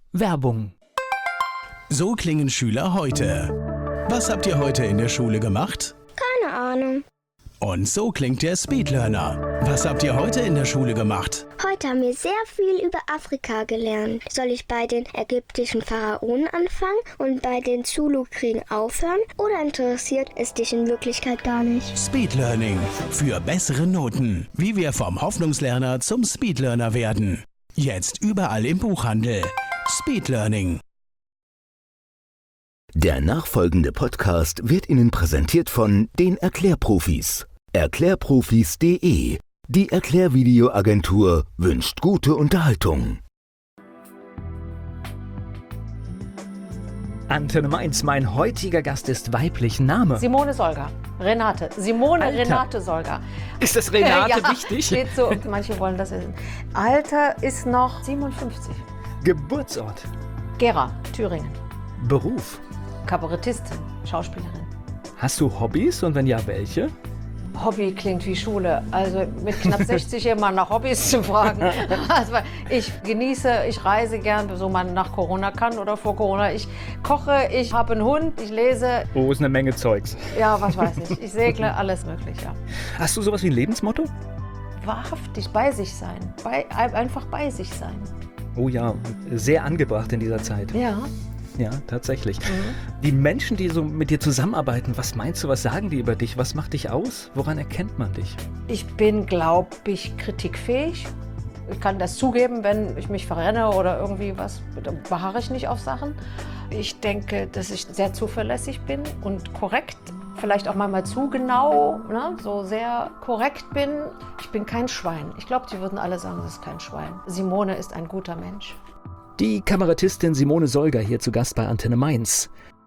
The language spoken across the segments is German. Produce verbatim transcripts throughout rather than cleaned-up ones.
Werbung. So klingen Schüler heute. Was habt ihr heute in der Schule gemacht? Keine Ahnung. Und so klingt der Speedlearner. Was habt ihr heute in der Schule gemacht? Heute haben wir sehr viel über Afrika gelernt. Soll ich bei den ägyptischen Pharaonen anfangen und bei den Zulu-Kriegen aufhören? Oder interessiert es dich in Wirklichkeit gar nicht? Speedlearning. Für bessere Noten. Wie wir vom Hoffnungslerner zum Speedlearner werden. Jetzt überall im Buchhandel. Speedlearning. Der nachfolgende Podcast wird Ihnen präsentiert von den Erklärprofis. Erklärprofis punkt de. Die Erklärvideoagentur wünscht gute Unterhaltung. Antenne Mainz, mein heutiger Gast ist weiblich. Name? Simone Solger. Renate. Simone Alter. Renate Solger. Ist das Renate ja, wichtig? Steht so, und manche wollen das wissen. Alter ist noch siebenundfünfzig. Geburtsort? Gera, Thüringen. Beruf? Kabarettistin, Schauspielerin. Hast du Hobbys und wenn ja, welche? Hobby klingt wie Schule. Also mit knapp sechzig immer nach Hobbys zu fragen. Also ich genieße, ich reise gern, so man nach Corona kann oder vor Corona. Ich koche, ich habe einen Hund, ich lese. Oh, ist eine Menge Zeugs. Ja, was weiß ich. Ich segle, alles mögliche. Ja. Hast du sowas wie ein Lebensmotto? Wahrhaftig bei sich sein. Bei, einfach bei sich sein. Oh ja, sehr angebracht in dieser Zeit. Ja. Ja, tatsächlich. Mhm. Die Menschen, die so mit dir zusammenarbeiten, was meinst du, was sagen die über dich? Was macht dich aus? Woran erkennt man dich? Ich bin, glaube ich, kritikfähig. Ich kann das zugeben, wenn ich mich verrenne oder irgendwie was, dann beharre ich nicht auf Sachen. Ich denke, dass ich sehr zuverlässig bin und korrekt. Vielleicht auch manchmal zu genau, ne? So sehr korrekt bin. Ich bin kein Schwein. Ich glaube, die würden alle sagen, das ist kein Schwein. Simone ist ein guter Mensch. Die Kabarettistin Simone Solger hier zu Gast bei Antenne Mainz.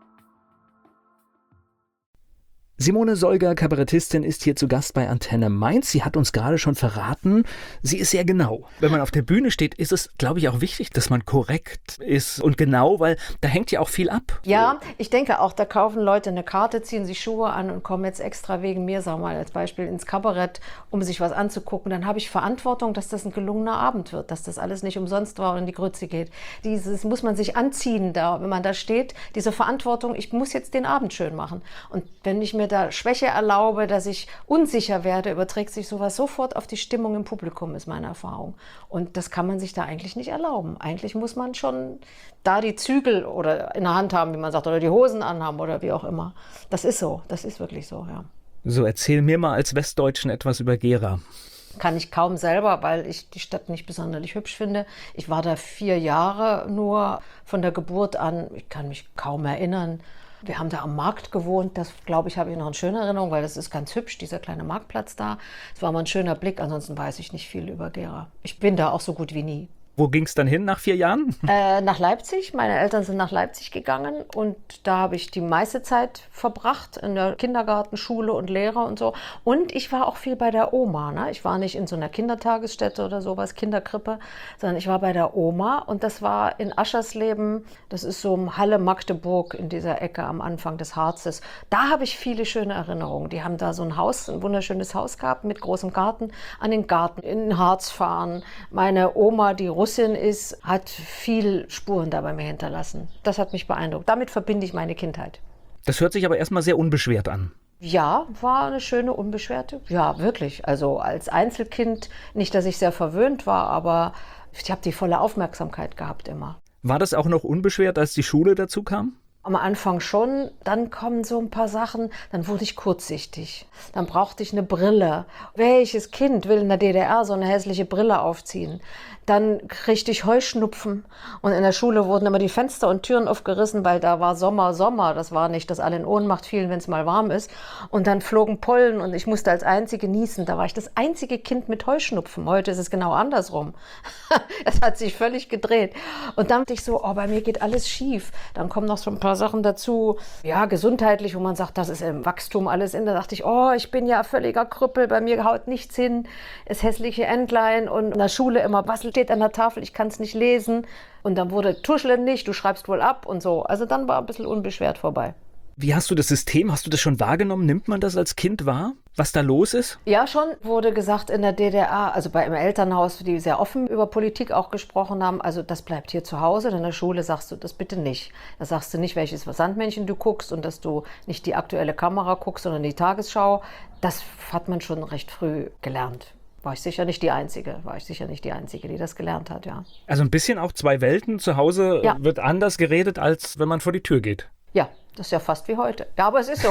Simone Solger, Kabarettistin, ist hier zu Gast bei Antenne Mainz. Sie hat uns gerade schon verraten, sie ist sehr genau. Wenn man auf der Bühne steht, ist es, glaube ich, auch wichtig, dass man korrekt ist und genau, weil da hängt ja auch viel ab. Ja, ich denke auch, da kaufen Leute eine Karte, ziehen sich Schuhe an und kommen jetzt extra wegen mir, sagen wir mal als Beispiel, ins Kabarett, um sich was anzugucken. Dann habe ich Verantwortung, dass das ein gelungener Abend wird, dass das alles nicht umsonst war und in die Grütze geht. Dieses muss man sich anziehen, da, wenn man da steht, diese Verantwortung, ich muss jetzt den Abend schön machen. Und wenn ich mir da Schwäche erlaube, dass ich unsicher werde, überträgt sich sowas sofort auf die Stimmung im Publikum, ist meine Erfahrung. Und das kann man sich da eigentlich nicht erlauben. Eigentlich muss man schon da die Zügel oder in der Hand haben, wie man sagt, oder die Hosen anhaben oder wie auch immer. Das ist so, das ist wirklich so, ja. So, erzähl mir mal als Westdeutschen etwas über Gera. Kann ich kaum selber, weil ich die Stadt nicht besonders hübsch finde. Ich war da vier Jahre nur von der Geburt an. Ich kann mich kaum erinnern. Wir haben da am Markt gewohnt, das glaube ich, habe ich noch in schöner Erinnerung, weil das ist ganz hübsch, dieser kleine Marktplatz da. Es war mal ein schöner Blick, ansonsten weiß ich nicht viel über Gera. Ich bin da auch so gut wie nie. Wo ging es dann hin nach vier Jahren? Äh, nach Leipzig. Meine Eltern sind nach Leipzig gegangen und da habe ich die meiste Zeit verbracht in der Kindergarten, Schule und Lehrer und so. Und ich war auch viel bei der Oma. Ne? Ich war nicht in so einer Kindertagesstätte oder sowas, Kinderkrippe, sondern ich war bei der Oma und das war in Aschersleben. Das ist so um Halle Magdeburg in dieser Ecke am Anfang des Harzes. Da habe ich viele schöne Erinnerungen. Die haben da so ein Haus, ein wunderschönes Haus gehabt mit großem Garten. An den Garten in den Harz fahren. Meine Oma, die Russin ist, hat viel Spuren da bei mir hinterlassen. Das hat mich beeindruckt. Damit verbinde ich meine Kindheit. Das hört sich aber erstmal sehr unbeschwert an. Ja, war eine schöne, unbeschwerte. Ja, wirklich. Also als Einzelkind, nicht, dass ich sehr verwöhnt war, aber ich habe die volle Aufmerksamkeit gehabt immer. War das auch noch unbeschwert, als die Schule dazu kam? Am Anfang schon, dann kommen so ein paar Sachen, dann wurde ich kurzsichtig. Dann brauchte ich eine Brille. Welches Kind will in der D D R so eine hässliche Brille aufziehen? Dann kriegte ich Heuschnupfen und in der Schule wurden immer die Fenster und Türen aufgerissen, weil da war Sommer, Sommer. Das war nicht, dass alle in Ohnmacht fielen, wenn es mal warm ist. Und dann flogen Pollen und ich musste als Einzige niesen. Da war ich das einzige Kind mit Heuschnupfen. Heute ist es genau andersrum. Es hat sich völlig gedreht. Und dann dachte ich so, oh, bei mir geht alles schief. Dann kommen noch so ein paar Sachen dazu, ja, gesundheitlich, wo man sagt, das ist im Wachstum alles in. Da dachte ich, oh, ich bin ja völliger Krüppel, bei mir haut nichts hin. Das hässliche Entlein und in der Schule immer, was steht an der Tafel, ich kann es nicht lesen. Und dann wurde, tuschle nicht, du schreibst wohl ab und so. Also dann war ein bisschen unbeschwert vorbei. Wie hast du das System, hast du das schon wahrgenommen? Nimmt man das als Kind wahr, was da los ist? Ja, schon wurde gesagt in der D D R, also bei im Elternhaus, die sehr offen über Politik auch gesprochen haben, also das bleibt hier zu Hause, in der Schule sagst du das bitte nicht. Da sagst du nicht, welches Sandmännchen du guckst und dass du nicht die aktuelle Kamera guckst, sondern die Tagesschau. Das hat man schon recht früh gelernt. War ich sicher nicht die Einzige, war ich sicher nicht die Einzige, die das gelernt hat, ja. Also ein bisschen auch zwei Welten. Zu Hause ja. wird anders geredet, als wenn man vor die Tür geht. Ja, das ist ja fast wie heute. Ja, aber es ist so.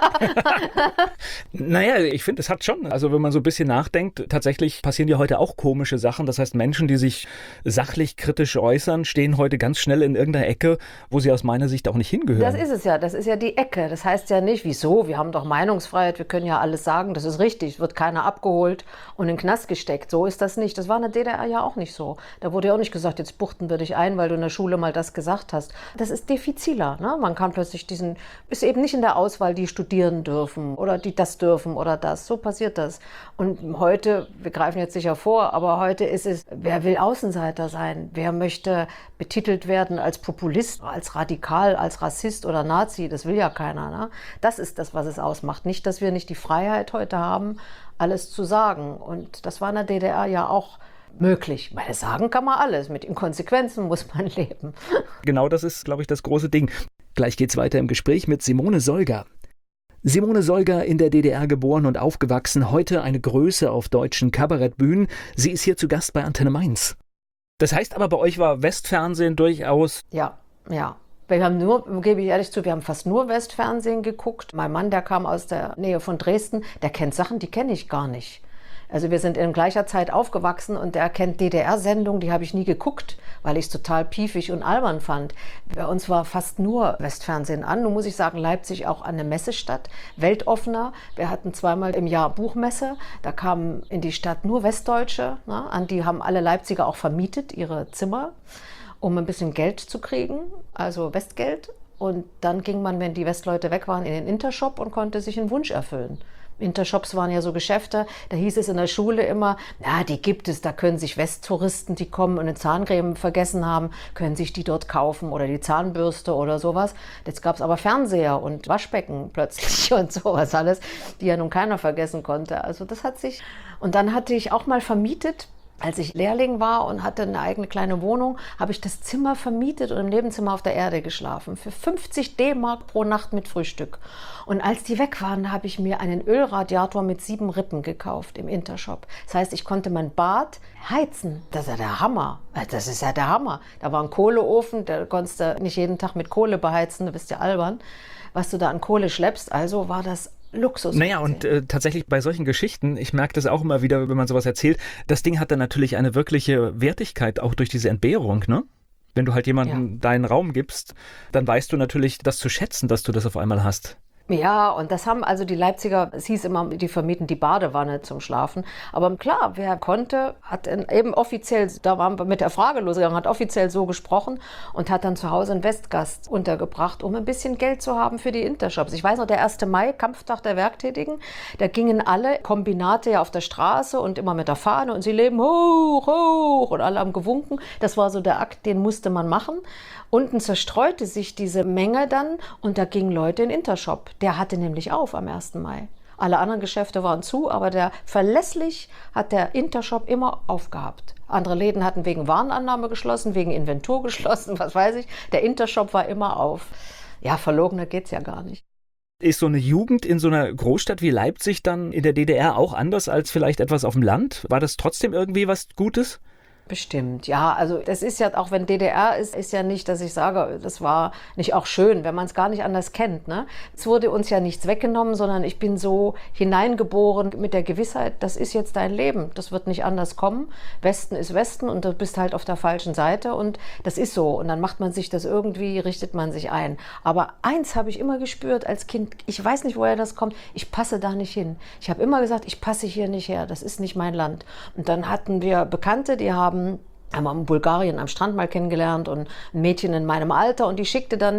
Naja, ich finde, es hat schon. Also wenn man so ein bisschen nachdenkt, tatsächlich passieren ja heute auch komische Sachen. Das heißt, Menschen, die sich sachlich kritisch äußern, stehen heute ganz schnell in irgendeiner Ecke, wo sie aus meiner Sicht auch nicht hingehören. Das ist es ja. Das ist ja die Ecke. Das heißt ja nicht, wieso, wir haben doch Meinungsfreiheit, wir können ja alles sagen, das ist richtig. Es wird keiner abgeholt und in den Knast gesteckt. So ist das nicht. Das war in der D D R ja auch nicht so. Da wurde ja auch nicht gesagt, jetzt buchten wir dich ein, weil du in der Schule mal das gesagt hast. Das ist diffiziler. Ne? Man kann plötzlich diesen, ist eben nicht in der Auswahl, die studieren dürfen oder die das dürfen oder das. So passiert das. Und heute, wir greifen jetzt sicher vor, aber heute ist es, wer will Außenseiter sein? Wer möchte betitelt werden als Populist, als radikal, als Rassist oder Nazi? Das will ja keiner. Ne? Das ist das, was es ausmacht. Nicht, dass wir nicht die Freiheit heute haben, alles zu sagen. Und das war in der D D R ja auch möglich. Weil sagen kann man alles. Mit Inkonsequenzen muss man leben. Genau das ist, glaube ich, das große Ding. Gleich geht's weiter im Gespräch mit Simone Solger. Simone Solger, in der D D R geboren und aufgewachsen, heute eine Größe auf deutschen Kabarettbühnen. Sie ist hier zu Gast bei Antenne Mainz. Das heißt aber, bei euch war Westfernsehen durchaus... Ja, ja. Wir haben nur, gebe ich ehrlich zu, wir haben fast nur Westfernsehen geguckt. Mein Mann, der kam aus der Nähe von Dresden, der kennt Sachen, die kenne ich gar nicht. Also wir sind in gleicher Zeit aufgewachsen und der kennt D D R-Sendungen, die habe ich nie geguckt, weil ich es total piefig und albern fand. Bei uns war fast nur Westfernsehen an. Nun muss ich sagen, Leipzig auch eine Messestadt, weltoffener. Wir hatten zweimal im Jahr Buchmesse, da kamen in die Stadt nur Westdeutsche, ne? An die haben alle Leipziger auch vermietet, ihre Zimmer, um ein bisschen Geld zu kriegen, also Westgeld. Und dann ging man, wenn die Westleute weg waren, in den Intershop und konnte sich einen Wunsch erfüllen. Intershops waren ja so Geschäfte, da hieß es in der Schule immer, na, die gibt es, da können sich Westtouristen, die kommen und eine Zahncreme vergessen haben, können sich die dort kaufen oder die Zahnbürste oder sowas. Jetzt gab es aber Fernseher und Waschbecken plötzlich und sowas alles, die ja nun keiner vergessen konnte. Also das hat sich, und dann hatte ich auch mal vermietet, als ich Lehrling war und hatte eine eigene kleine Wohnung, habe ich das Zimmer vermietet und im Nebenzimmer auf der Erde geschlafen. Für fünfzig D-Mark pro Nacht mit Frühstück. Und als die weg waren, habe ich mir einen Ölradiator mit sieben Rippen gekauft im Intershop. Das heißt, ich konnte mein Bad heizen. Das ist ja der Hammer. Das ist ja der Hammer. Da war ein Kohleofen, da konntest du nicht jeden Tag mit Kohle beheizen, du bist ja albern, was du da an Kohle schleppst. Also war das Luxus. Naja, und äh, tatsächlich bei solchen Geschichten, ich merke das auch immer wieder, wenn man sowas erzählt, das Ding hat dann natürlich eine wirkliche Wertigkeit, auch durch diese Entbehrung, ne? Wenn du halt jemandem ja. deinen Raum gibst, dann weißt du natürlich das zu schätzen, dass du das auf einmal hast. Ja, und das haben also die Leipziger, es hieß immer, die vermieten die Badewanne zum Schlafen. Aber klar, wer konnte, hat eben offiziell, da waren wir mit der Frage losgegangen, hat offiziell so gesprochen und hat dann zu Hause einen Westgast untergebracht, um ein bisschen Geld zu haben für die Intershops. Ich weiß noch, der erste Mai, Kampftag der Werktätigen, da gingen alle Kombinate ja auf der Straße und immer mit der Fahne und sie leben hoch, hoch und alle haben gewunken. Das war so der Akt, den musste man machen. Unten zerstreute sich diese Menge dann und da gingen Leute in den Intershop. Der hatte nämlich auf am ersten Mai. Alle anderen Geschäfte waren zu, aber der verlässlich hat der Intershop immer aufgehabt. Andere Läden hatten wegen Warenannahme geschlossen, wegen Inventur geschlossen, was weiß ich. Der Intershop war immer auf. Ja, verlogener geht's ja gar nicht. Ist so eine Jugend in so einer Großstadt wie Leipzig dann in der D D R auch anders als vielleicht etwas auf dem Land? War das trotzdem irgendwie was Gutes? Bestimmt, ja, also das ist ja, auch wenn D D R ist, ist ja nicht, dass ich sage, das war nicht auch schön, wenn man es gar nicht anders kennt, ne? Es wurde uns ja nichts weggenommen, sondern ich bin so hineingeboren mit der Gewissheit, das ist jetzt dein Leben, das wird nicht anders kommen. Westen ist Westen und du bist halt auf der falschen Seite und das ist so und dann macht man sich das irgendwie, richtet man sich ein. Aber eins habe ich immer gespürt als Kind, ich weiß nicht, woher das kommt, ich passe da nicht hin. Ich habe immer gesagt, ich passe hier nicht her, das ist nicht mein Land. Und dann hatten wir Bekannte, die haben haben wir in Bulgarien am Strand mal kennengelernt und ein Mädchen in meinem Alter und die schickte dann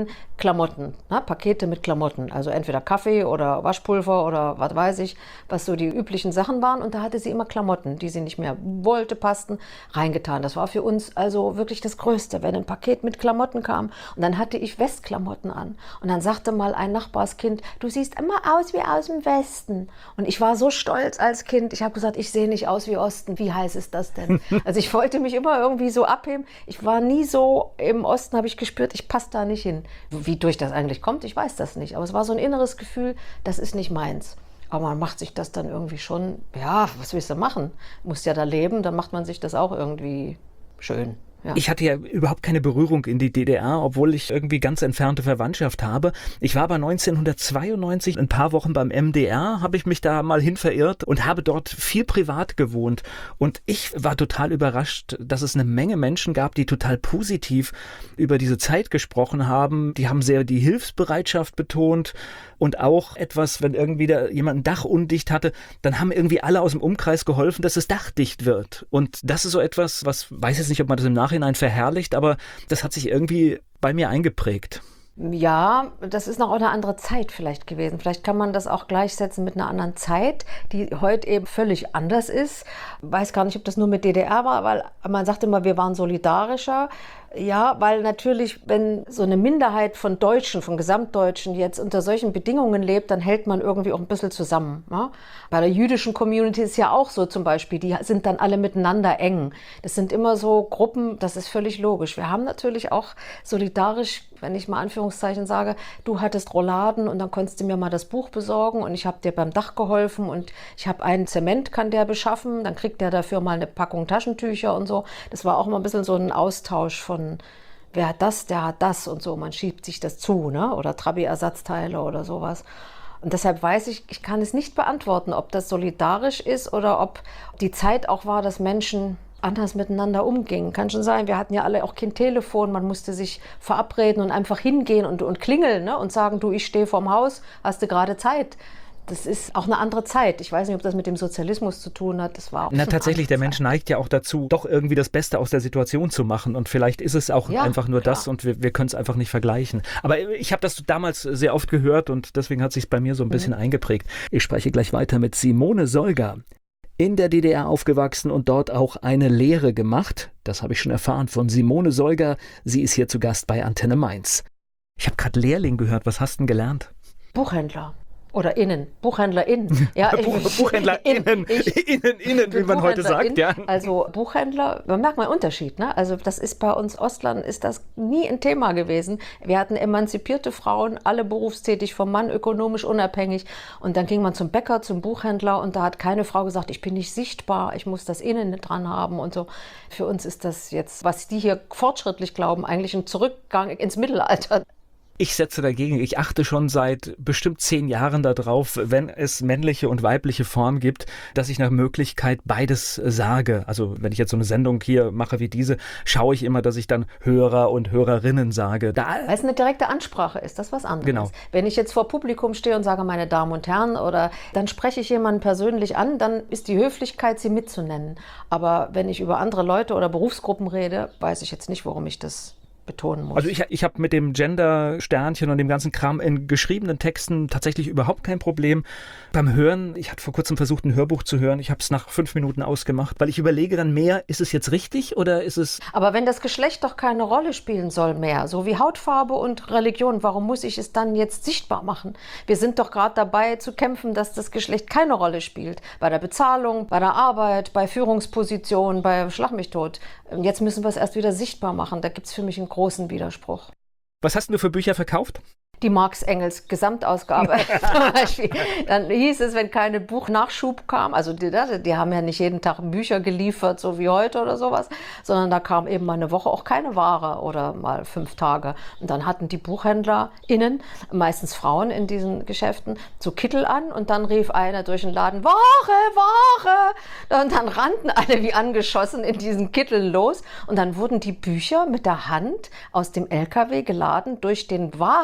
Klamotten, ne? Pakete mit Klamotten, also entweder Kaffee oder Waschpulver oder was weiß ich, was so die üblichen Sachen waren. Und da hatte sie immer Klamotten, die sie nicht mehr wollte, passten, reingetan. Das war für uns also wirklich das Größte, wenn ein Paket mit Klamotten kam. Und dann hatte ich Westklamotten an. Und dann sagte mal ein Nachbarskind, du siehst immer aus wie aus dem Westen. Und ich war so stolz als Kind. Ich habe gesagt, ich sehe nicht aus wie Osten. Wie heiß ist das denn? Also ich wollte mich immer irgendwie so abheben. Ich war nie so, im Osten habe ich gespürt, ich passe da nicht hin. Wie durch das eigentlich kommt, ich weiß das nicht. Aber es war so ein inneres Gefühl, das ist nicht meins. Aber man macht sich das dann irgendwie schon, ja, was willst du machen? Musst ja da leben, dann macht man sich das auch irgendwie schön. Ja. Ich hatte ja überhaupt keine Berührung in die D D R, obwohl ich irgendwie ganz entfernte Verwandtschaft habe. Ich war aber neunzehnhundertzweiundneunzig, ein paar Wochen beim M D R, habe ich mich da mal hin verirrt und habe dort viel privat gewohnt. Und ich war total überrascht, dass es eine Menge Menschen gab, die total positiv über diese Zeit gesprochen haben. Die haben sehr die Hilfsbereitschaft betont und auch etwas, wenn irgendwie da jemand ein Dach undicht hatte, dann haben irgendwie alle aus dem Umkreis geholfen, dass das Dach dicht wird. Und das ist so etwas, was, weiß jetzt nicht, ob man das im Nachhinein verherrlicht, aber das hat sich irgendwie bei mir eingeprägt. Ja, das ist noch eine andere Zeit vielleicht gewesen. Vielleicht kann man das auch gleichsetzen mit einer anderen Zeit, die heute eben völlig anders ist. Weiß gar nicht, ob das nur mit D D R war, weil man sagt immer, wir waren solidarischer. Ja, weil natürlich, wenn so eine Minderheit von Deutschen, von Gesamtdeutschen jetzt unter solchen Bedingungen lebt, dann hält man irgendwie auch ein bisschen zusammen. Ja? Bei der jüdischen Community ist ja auch so zum Beispiel, die sind dann alle miteinander eng. Das sind immer so Gruppen, das ist völlig logisch. Wir haben natürlich auch solidarisch, wenn ich mal Anführungszeichen sage, du hattest Rouladen und dann konntest du mir mal das Buch besorgen und ich habe dir beim Dach geholfen und ich habe einen Zement, kann der beschaffen, dann kriegt der dafür mal eine Packung Taschentücher und so. Das war auch immer ein bisschen so ein Austausch von wer hat das, der hat das und so. Man schiebt sich das zu, ne? Oder Trabi-Ersatzteile oder sowas. Und deshalb weiß ich, ich kann es nicht beantworten, ob das solidarisch ist oder ob die Zeit auch war, dass Menschen anders miteinander umgingen. Kann schon sein, wir hatten ja alle auch kein Telefon, man musste sich verabreden und einfach hingehen und, und klingeln, ne? Und sagen, du, ich stehe vorm Haus, hast du gerade Zeit? Das ist auch eine andere Zeit. Ich weiß nicht, ob das mit dem Sozialismus zu tun hat. Das war auch Na, tatsächlich, der Mensch neigt ja auch dazu, doch irgendwie das Beste aus der Situation zu machen. Und vielleicht ist es auch ja, einfach nur klar. das und wir, wir können es einfach nicht vergleichen. Aber ich habe das damals sehr oft gehört und deswegen hat es sich bei mir so ein bisschen mhm. eingeprägt. Ich spreche gleich weiter mit Simone Solger. In der D D R aufgewachsen und dort auch eine Lehre gemacht. Das habe ich schon erfahren von Simone Solger. Sie ist hier zu Gast bei Antenne Mainz. Ich habe gerade Lehrling gehört. Was hast du denn gelernt? Buchhändler. Oder innen, BuchhändlerInnen. Ja, Buch, BuchhändlerInnen, ich, innen, innen, wie man heute sagt. Ja. Also Buchhändler, man merkt mal einen Unterschied. Ne? Also das ist bei uns Ostlern ist das nie ein Thema gewesen. Wir hatten emanzipierte Frauen, alle berufstätig, vom Mann ökonomisch unabhängig. Und dann ging man zum Bäcker, zum Buchhändler und da hat keine Frau gesagt, ich bin nicht sichtbar, ich muss das innen dran haben und so. Für uns ist das jetzt, was die hier fortschrittlich glauben, eigentlich ein Zurückgang ins Mittelalter. Ich setze dagegen, ich achte schon seit bestimmt zehn Jahren darauf, wenn es männliche und weibliche Form gibt, dass ich nach Möglichkeit beides sage. Also wenn ich jetzt so eine Sendung hier mache wie diese, schaue ich immer, dass ich dann Hörer und Hörerinnen sage. Da Weil es eine direkte Ansprache ist, das ist was anderes. Genau. Wenn ich jetzt vor Publikum stehe und sage, meine Damen und Herren, oder dann spreche ich jemanden persönlich an, dann ist die Höflichkeit, sie mitzunennen. Aber wenn ich über andere Leute oder Berufsgruppen rede, weiß ich jetzt nicht, warum ich das betonen muss. Also ich, ich habe mit dem Gender-Sternchen und dem ganzen Kram in geschriebenen Texten tatsächlich überhaupt kein Problem. Beim Hören, ich hatte vor kurzem versucht, ein Hörbuch zu hören. Ich habe es nach fünf Minuten ausgemacht, weil ich überlege dann mehr, ist es jetzt richtig oder ist es... Aber wenn das Geschlecht doch keine Rolle spielen soll mehr, so wie Hautfarbe und Religion, warum muss ich es dann jetzt sichtbar machen? Wir sind doch gerade dabei zu kämpfen, dass das Geschlecht keine Rolle spielt. Bei der Bezahlung, bei der Arbeit, bei Führungspositionen, bei Schlag mich tot. Jetzt müssen wir es erst wieder sichtbar machen. Da gibt es für mich einen großen Widerspruch. Was hast du für Bücher verkauft? Die Marx Engels Gesamtausgabe zum Beispiel. Dann hieß es, wenn keine Buchnachschub kam, also die, die haben ja nicht jeden Tag Bücher geliefert, so wie heute oder sowas, sondern da kam eben mal eine Woche auch keine Ware oder mal fünf Tage. Und dann hatten die BuchhändlerInnen, meistens Frauen in diesen Geschäften, so Kittel an und dann rief einer durch den Laden, Ware, Ware! Und dann rannten alle wie angeschossen in diesen Kitteln los und dann wurden die Bücher mit der Hand aus dem L K W geladen durch den Warenraum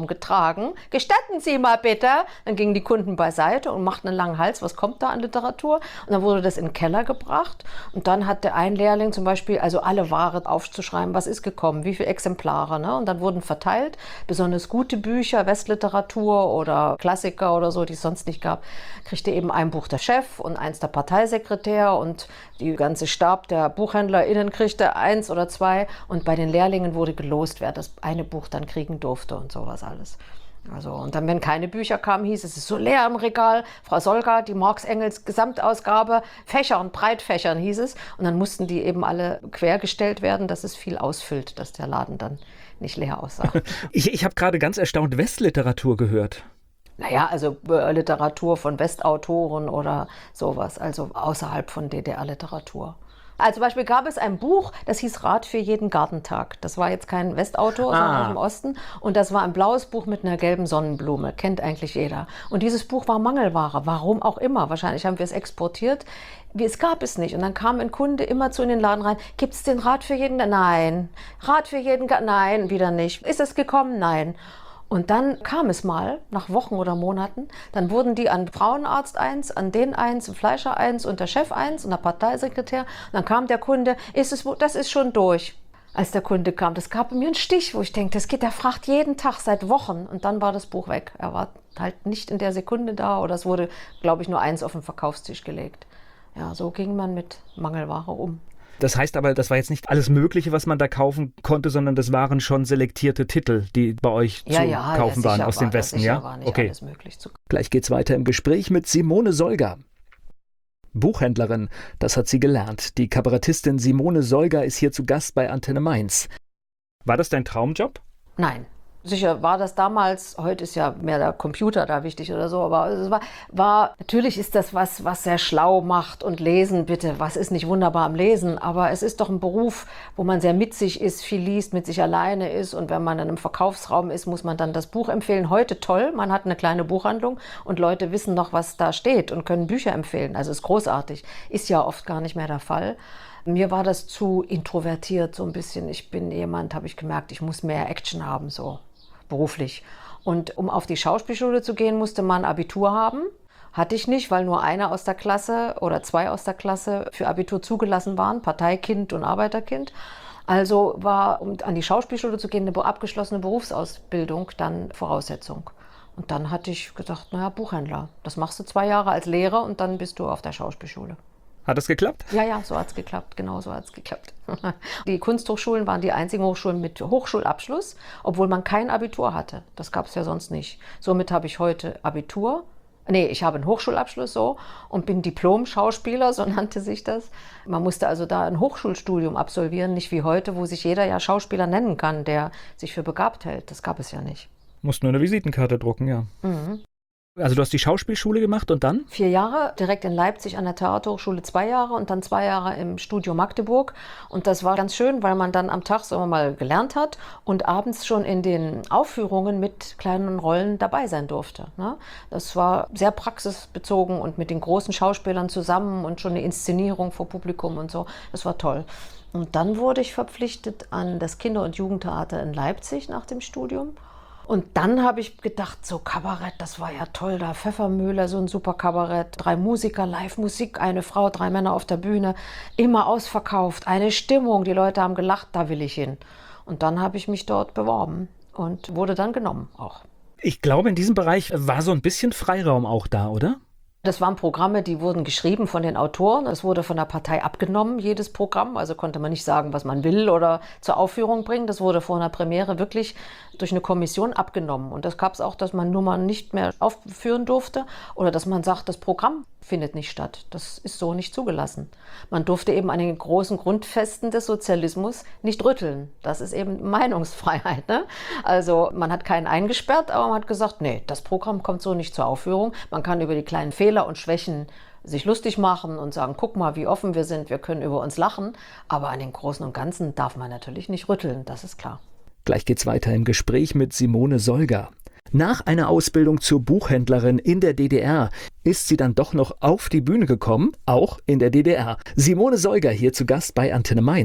Raum getragen. Gestatten Sie mal bitte. Dann gingen die Kunden beiseite und machten einen langen Hals. Was kommt da an Literatur? Und dann wurde das in den Keller gebracht. Und dann hatte ein Lehrling zum Beispiel, also alle Ware aufzuschreiben, was ist gekommen, wie viele Exemplare. Ne? Und dann wurden verteilt, besonders gute Bücher, Westliteratur oder Klassiker oder so, die es sonst nicht gab, kriegte eben ein Buch der Chef und eins der Parteisekretär und die ganze Stab der BuchhändlerInnen kriegte eins oder zwei. Und bei den Lehrlingen wurde gelost, wer das eine Buch dann kriegen durfte und sowas alles. Also, und dann, wenn keine Bücher kamen, hieß es, es ist so leer im Regal. Frau Solga, die Marx-Engels Gesamtausgabe, Fächern, Breitfächern hieß es. Und dann mussten die eben alle quergestellt werden, dass es viel ausfüllt, dass der Laden dann nicht leer aussah. Ich, ich habe gerade ganz erstaunt Westliteratur gehört. Naja, also äh, Literatur von Westautoren oder sowas, also außerhalb von D D R-Literatur. Also zum Beispiel gab es ein Buch, das hieß Rat für jeden Gartentag. Das war jetzt kein Westautor, sondern Ah. aus dem Osten. Und das war ein blaues Buch mit einer gelben Sonnenblume. Kennt eigentlich jeder. Und dieses Buch war Mangelware. Warum auch immer. Wahrscheinlich haben wir es exportiert. Wie, es gab es nicht. Und dann kam ein Kunde immer zu in den Laden rein. Gibt es den Rat für jeden? Nein. Rat für jeden? Ga- Nein, wieder nicht. Ist es gekommen? Nein. Und dann kam es mal, nach Wochen oder Monaten, dann wurden die an Frauenarzt eins, an den eins, Fleischer eins und der Chef eins und der Parteisekretär. Und dann kam der Kunde, ist es, das ist schon durch. Als der Kunde kam, das gab mir einen Stich, wo ich denke, das geht, der fragt jeden Tag seit Wochen. Und dann war das Buch weg. Er war halt nicht in der Sekunde da oder es wurde, glaube ich, nur eins auf den Verkaufstisch gelegt. Ja, so ging man mit Mangelware um. Das heißt aber, das war jetzt nicht alles Mögliche, was man da kaufen konnte, sondern das waren schon selektierte Titel, die bei euch Ja, zu ja, kaufen ja, waren sicher aus dem war, Westen, sicher ja? war nicht Okay. alles möglich zu. Gleich geht's weiter im Gespräch mit Simone Solger. Buchhändlerin, das hat sie gelernt. Die Kabarettistin Simone Solger ist hier zu Gast bei Antenne Mainz. War das dein Traumjob? Nein. Sicher war das damals, heute ist ja mehr der Computer da wichtig oder so, aber es war, war, natürlich ist das was, was sehr schlau macht und Lesen, bitte, was ist nicht wunderbar am Lesen, aber es ist doch ein Beruf, wo man sehr mit sich ist, viel liest, mit sich alleine ist und wenn man in einem Verkaufsraum ist, muss man dann das Buch empfehlen. Heute toll, man hat eine kleine Buchhandlung und Leute wissen noch, was da steht und können Bücher empfehlen, also ist großartig, ist ja oft gar nicht mehr der Fall. Mir war das zu introvertiert so ein bisschen, ich bin jemand, habe ich gemerkt, ich muss mehr Action haben, so. Beruflich. Und um auf die Schauspielschule zu gehen, musste man Abitur haben. Hatte ich nicht, weil nur einer aus der Klasse oder zwei aus der Klasse für Abitur zugelassen waren, Parteikind und Arbeiterkind. Also war, um an die Schauspielschule zu gehen, eine abgeschlossene Berufsausbildung dann Voraussetzung. Und dann hatte ich gedacht, naja, Buchhändler, das machst du zwei Jahre als Lehrer und dann bist du auf der Schauspielschule. Hat das geklappt? Ja, ja, so hat es geklappt, genau so hat es geklappt. Die Kunsthochschulen waren die einzigen Hochschulen mit Hochschulabschluss, obwohl man kein Abitur hatte. Das gab es ja sonst nicht. Somit habe ich heute Abitur. Nee, ich habe einen Hochschulabschluss so und bin Diplom-Schauspieler, so nannte sich das. Man musste also da ein Hochschulstudium absolvieren, nicht wie heute, wo sich jeder ja Schauspieler nennen kann, der sich für begabt hält. Das gab es ja nicht. Musst nur eine Visitenkarte drucken, ja. Mhm. Also du hast die Schauspielschule gemacht und dann? Vier Jahre, direkt in Leipzig an der Theaterhochschule zwei Jahre und dann zwei Jahre im Studio Magdeburg. Und das war ganz schön, weil man dann am Tag so mal gelernt hat und abends schon in den Aufführungen mit kleinen Rollen dabei sein durfte. Ne? Das war sehr praxisbezogen und mit den großen Schauspielern zusammen und schon eine Inszenierung vor Publikum und so. Das war toll. Und dann wurde ich verpflichtet an das Kinder- und Jugendtheater in Leipzig nach dem Studium. Und dann habe ich gedacht, so Kabarett, das war ja toll, da Pfeffermühle, so ein super Kabarett, drei Musiker, Live-Musik, eine Frau, drei Männer auf der Bühne, immer ausverkauft, eine Stimmung, die Leute haben gelacht, da will ich hin. Und dann habe ich mich dort beworben und wurde dann genommen auch. Ich glaube, in diesem Bereich war so ein bisschen Freiraum auch da, oder? Das waren Programme, die wurden geschrieben von den Autoren. Es wurde von der Partei abgenommen, jedes Programm. Also konnte man nicht sagen, was man will oder zur Aufführung bringen. Das wurde vor einer Premiere wirklich durch eine Kommission abgenommen. Und das gab es auch, dass man Nummern nicht mehr aufführen durfte oder dass man sagt, das Programm findet nicht statt. Das ist so nicht zugelassen. Man durfte eben an den großen Grundfesten des Sozialismus nicht rütteln. Das ist eben Meinungsfreiheit. Ne? Also man hat keinen eingesperrt, aber man hat gesagt, nee, das Programm kommt so nicht zur Aufführung. Man kann über die kleinen Fehler und Schwächen sich lustig machen und sagen, guck mal, wie offen wir sind, wir können über uns lachen. Aber an den Großen und Ganzen darf man natürlich nicht rütteln, das ist klar. Gleich geht's weiter im Gespräch mit Simone Solger. Nach einer Ausbildung zur Buchhändlerin in der D D R ist sie dann doch noch auf die Bühne gekommen, auch in der D D R. Simone Solger hier zu Gast bei Antenne Mainz.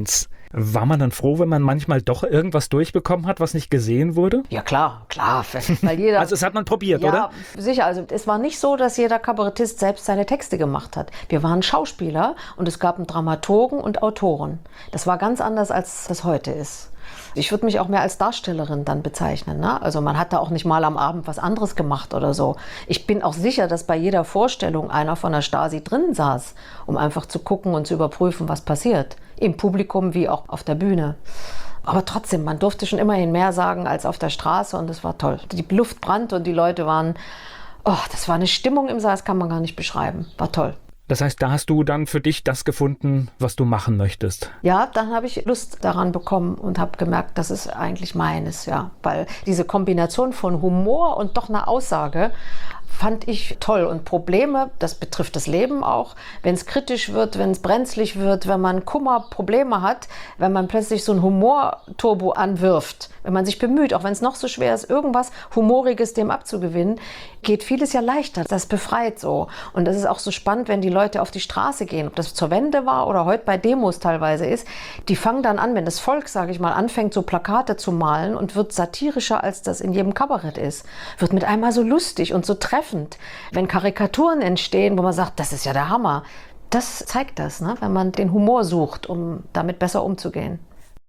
War man dann froh, wenn man manchmal doch irgendwas durchbekommen hat, was nicht gesehen wurde? Ja klar, klar. Weil jeder, also das hat man probiert, ja, oder? Sicher. Also es war nicht so, dass jeder Kabarettist selbst seine Texte gemacht hat. Wir waren Schauspieler und es gab einen Dramaturgen und Autoren. Das war ganz anders, als das heute ist. Ich würde mich auch mehr als Darstellerin dann bezeichnen. Ne? Also man hat da auch nicht mal am Abend was anderes gemacht oder so. Ich bin auch sicher, dass bei jeder Vorstellung einer von der Stasi drin saß, um einfach zu gucken und zu überprüfen, was passiert. Im Publikum wie auch auf der Bühne. Aber trotzdem, man durfte schon immerhin mehr sagen als auf der Straße und das war toll. Die Luft brannte und die Leute waren, oh, das war eine Stimmung im Saal, das kann man gar nicht beschreiben. War toll. Das heißt, da hast du dann für dich das gefunden, was du machen möchtest? Ja, dann habe ich Lust daran bekommen und habe gemerkt, das ist eigentlich meines, ja. Weil diese Kombination von Humor und doch einer Aussage fand ich toll. Und Probleme, das betrifft das Leben auch, wenn es kritisch wird, wenn es brenzlig wird, wenn man Kummer, Probleme hat, wenn man plötzlich so ein Humorturbo anwirft, wenn man sich bemüht, auch wenn es noch so schwer ist, irgendwas Humoriges dem abzugewinnen, geht vieles ja leichter. Das befreit so. Und das ist auch so spannend, wenn die Leute auf die Straße gehen, ob das zur Wende war oder heute bei Demos teilweise ist, die fangen dann an, wenn das Volk, sage ich mal, anfängt, so Plakate zu malen und wird satirischer, als das in jedem Kabarett ist, wird mit einmal so lustig und so treffend. Wenn Karikaturen entstehen, wo man sagt, das ist ja der Hammer, das zeigt das, ne? Wenn man den Humor sucht, um damit besser umzugehen.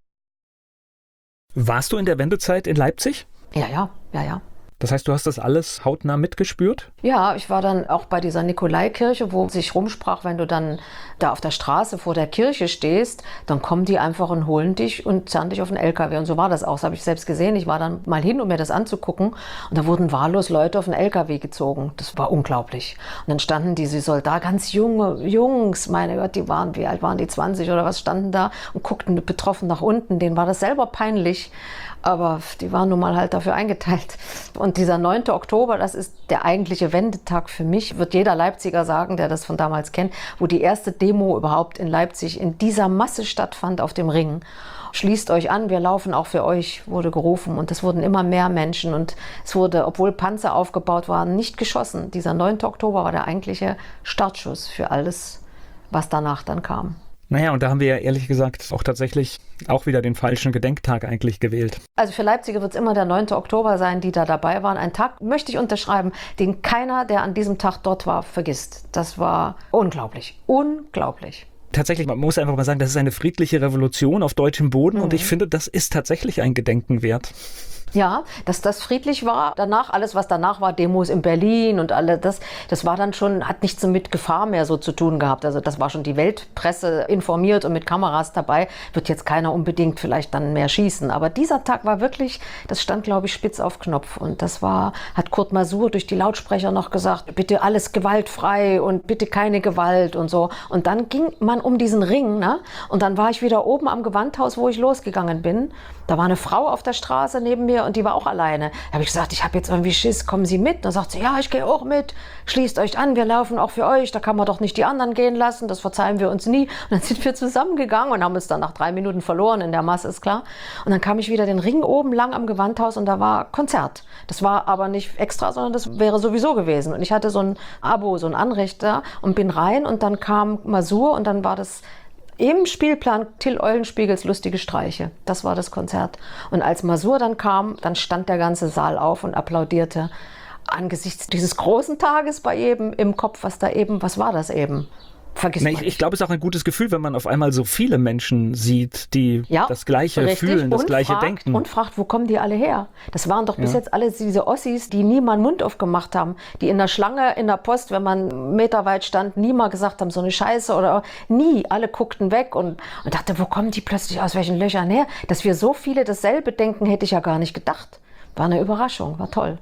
Warst du in der Wendezeit in Leipzig? Ja, ja, ja, ja. Das heißt, du hast das alles hautnah mitgespürt? Ja, ich war dann auch bei dieser Nikolaikirche, wo sich rumsprach, wenn du dann da auf der Straße vor der Kirche stehst, dann kommen die einfach und holen dich und zerren dich auf den L K W. Und so war das auch. Das habe ich selbst gesehen. Ich war dann mal hin, um mir das anzugucken. Und da wurden wahllos Leute auf den L K W gezogen. Das war unglaublich. Und dann standen diese Soldaten, ganz junge Jungs, meine Gott, die waren, wie alt waren die, zwanzig oder was, standen da und guckten betroffen nach unten. Denen war das selber peinlich. Aber die waren nun mal halt dafür eingeteilt. Und dieser neunte Oktober, das ist der eigentliche Wendetag für mich, wird jeder Leipziger sagen, der das von damals kennt, wo die erste Demo überhaupt in Leipzig in dieser Masse stattfand auf dem Ring. Schließt euch an, wir laufen auch für euch, wurde gerufen. Und es wurden immer mehr Menschen. Und es wurde, obwohl Panzer aufgebaut waren, nicht geschossen. Dieser neunte Oktober war der eigentliche Startschuss für alles, was danach dann kam. Naja, und da haben wir ja ehrlich gesagt auch tatsächlich auch wieder den falschen Gedenktag eigentlich gewählt. Also für Leipziger wird es immer der neunte Oktober sein, die da dabei waren. Ein Tag, möchte ich unterschreiben, den keiner, der an diesem Tag dort war, vergisst. Das war unglaublich, unglaublich. Tatsächlich, man muss einfach mal sagen, das ist eine friedliche Revolution auf deutschem Boden mhm. und ich finde, das ist tatsächlich ein Gedenken wert. Ja, dass das friedlich war. Danach, alles was danach war, Demos in Berlin und alle das, das war dann schon, hat nichts mit Gefahr mehr so zu tun gehabt. Also das war schon die Weltpresse informiert und mit Kameras dabei. Wird jetzt keiner unbedingt vielleicht dann mehr schießen. Aber dieser Tag war wirklich, das stand glaube ich spitz auf Knopf. Und das war, hat Kurt Masur durch die Lautsprecher noch gesagt, bitte alles gewaltfrei und bitte keine Gewalt und so. Und dann ging man um diesen Ring, ne? Und dann war ich wieder oben am Gewandhaus, wo ich losgegangen bin. Da war eine Frau auf der Straße neben mir und die war auch alleine. Da habe ich gesagt, ich habe jetzt irgendwie Schiss, kommen Sie mit? Dann sagt sie, ja, ich gehe auch mit. Schließt euch an, wir laufen auch für euch. Da kann man doch nicht die anderen gehen lassen, das verzeihen wir uns nie. Und dann sind wir zusammengegangen und haben uns dann nach drei Minuten verloren, in der Masse ist klar. Und dann kam ich wieder den Ring oben lang am Gewandhaus und da war Konzert. Das war aber nicht extra, sondern das wäre sowieso gewesen. Und ich hatte so ein Abo, so ein Anrecht da und bin rein und dann kam Masur und dann war das im Spielplan Till Eulenspiegels Lustige Streiche. Das war das Konzert. Und als Masur dann kam, dann stand der ganze Saal auf und applaudierte. Angesichts dieses großen Tages bei jedem im Kopf, was da eben, was war das eben? Vergiss Na, mal ich ich glaube, es ist auch ein gutes Gefühl, wenn man auf einmal so viele Menschen sieht, die ja, das Gleiche richtig. fühlen, das und Gleiche fragt, denken. Und fragt, wo kommen die alle her? Das waren doch bis Ja. jetzt alle diese Ossis, die nie mal einen Mund aufgemacht haben, die in der Schlange, in der Post, wenn man meterweit stand, nie mal gesagt haben, so eine Scheiße oder nie. Alle guckten weg und, und dachte, wo kommen die plötzlich aus welchen Löchern her? Dass wir so viele dasselbe denken, hätte ich ja gar nicht gedacht. War eine Überraschung, war toll.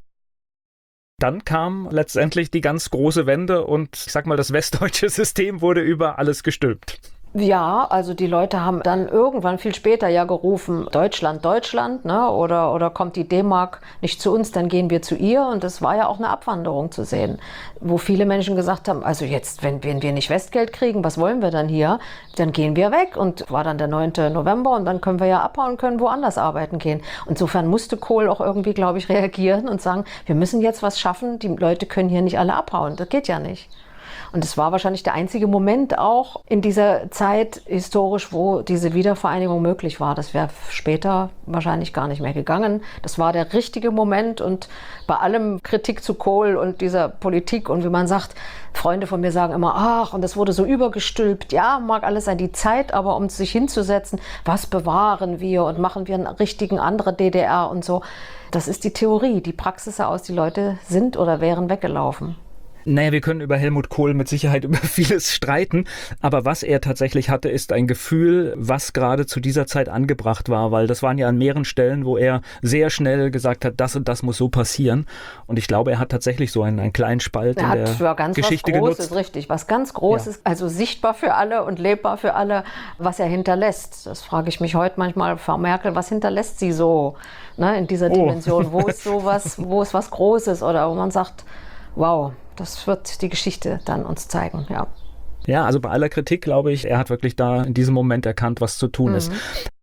Dann kam letztendlich die ganz große Wende und ich sag mal, das westdeutsche System wurde über alles gestülpt. Ja, also die Leute haben dann irgendwann viel später ja gerufen, Deutschland, Deutschland, ne? oder, oder kommt die D-Mark nicht zu uns, dann gehen wir zu ihr. Und das war ja auch eine Abwanderung zu sehen, wo viele Menschen gesagt haben, also jetzt, wenn, wenn wir nicht Westgeld kriegen, was wollen wir dann hier? Dann gehen wir weg. Und war dann der neunte November und dann können wir ja abhauen, können woanders arbeiten gehen. Insofern musste Kohl auch irgendwie, glaube ich, reagieren und sagen, wir müssen jetzt was schaffen, die Leute können hier nicht alle abhauen, das geht ja nicht. Und es war wahrscheinlich der einzige Moment auch in dieser Zeit historisch, wo diese Wiedervereinigung möglich war. Das wäre später wahrscheinlich gar nicht mehr gegangen. Das war der richtige Moment und bei allem Kritik zu Kohl und dieser Politik und wie man sagt, Freunde von mir sagen immer, ach, und das wurde so übergestülpt. Ja, mag alles sein, die Zeit, aber um sich hinzusetzen, was bewahren wir und machen wir einen richtigen anderen D D R und so. Das ist die Theorie. Die Praxis sah aus, die Leute sind oder wären weggelaufen. Naja, wir können über Helmut Kohl mit Sicherheit über vieles streiten, aber was er tatsächlich hatte, ist ein Gefühl, was gerade zu dieser Zeit angebracht war, weil das waren ja an mehreren Stellen, wo er sehr schnell gesagt hat, das und das muss so passieren und ich glaube, er hat tatsächlich so einen, einen kleinen Spalt er in der hat ganz Geschichte was Großes, genutzt. Richtig, was ganz Großes, ja. Also sichtbar für alle und lebbar für alle, was er hinterlässt. Das frage ich mich heute manchmal, Frau Merkel, was hinterlässt sie so, ne, in dieser Oh. Dimension? Wo ist sowas, wo ist was Großes oder wo man sagt, wow, das wird die Geschichte dann uns zeigen, ja. Ja, also bei aller Kritik glaube ich, er hat wirklich da in diesem Moment erkannt, was zu tun Mhm. ist.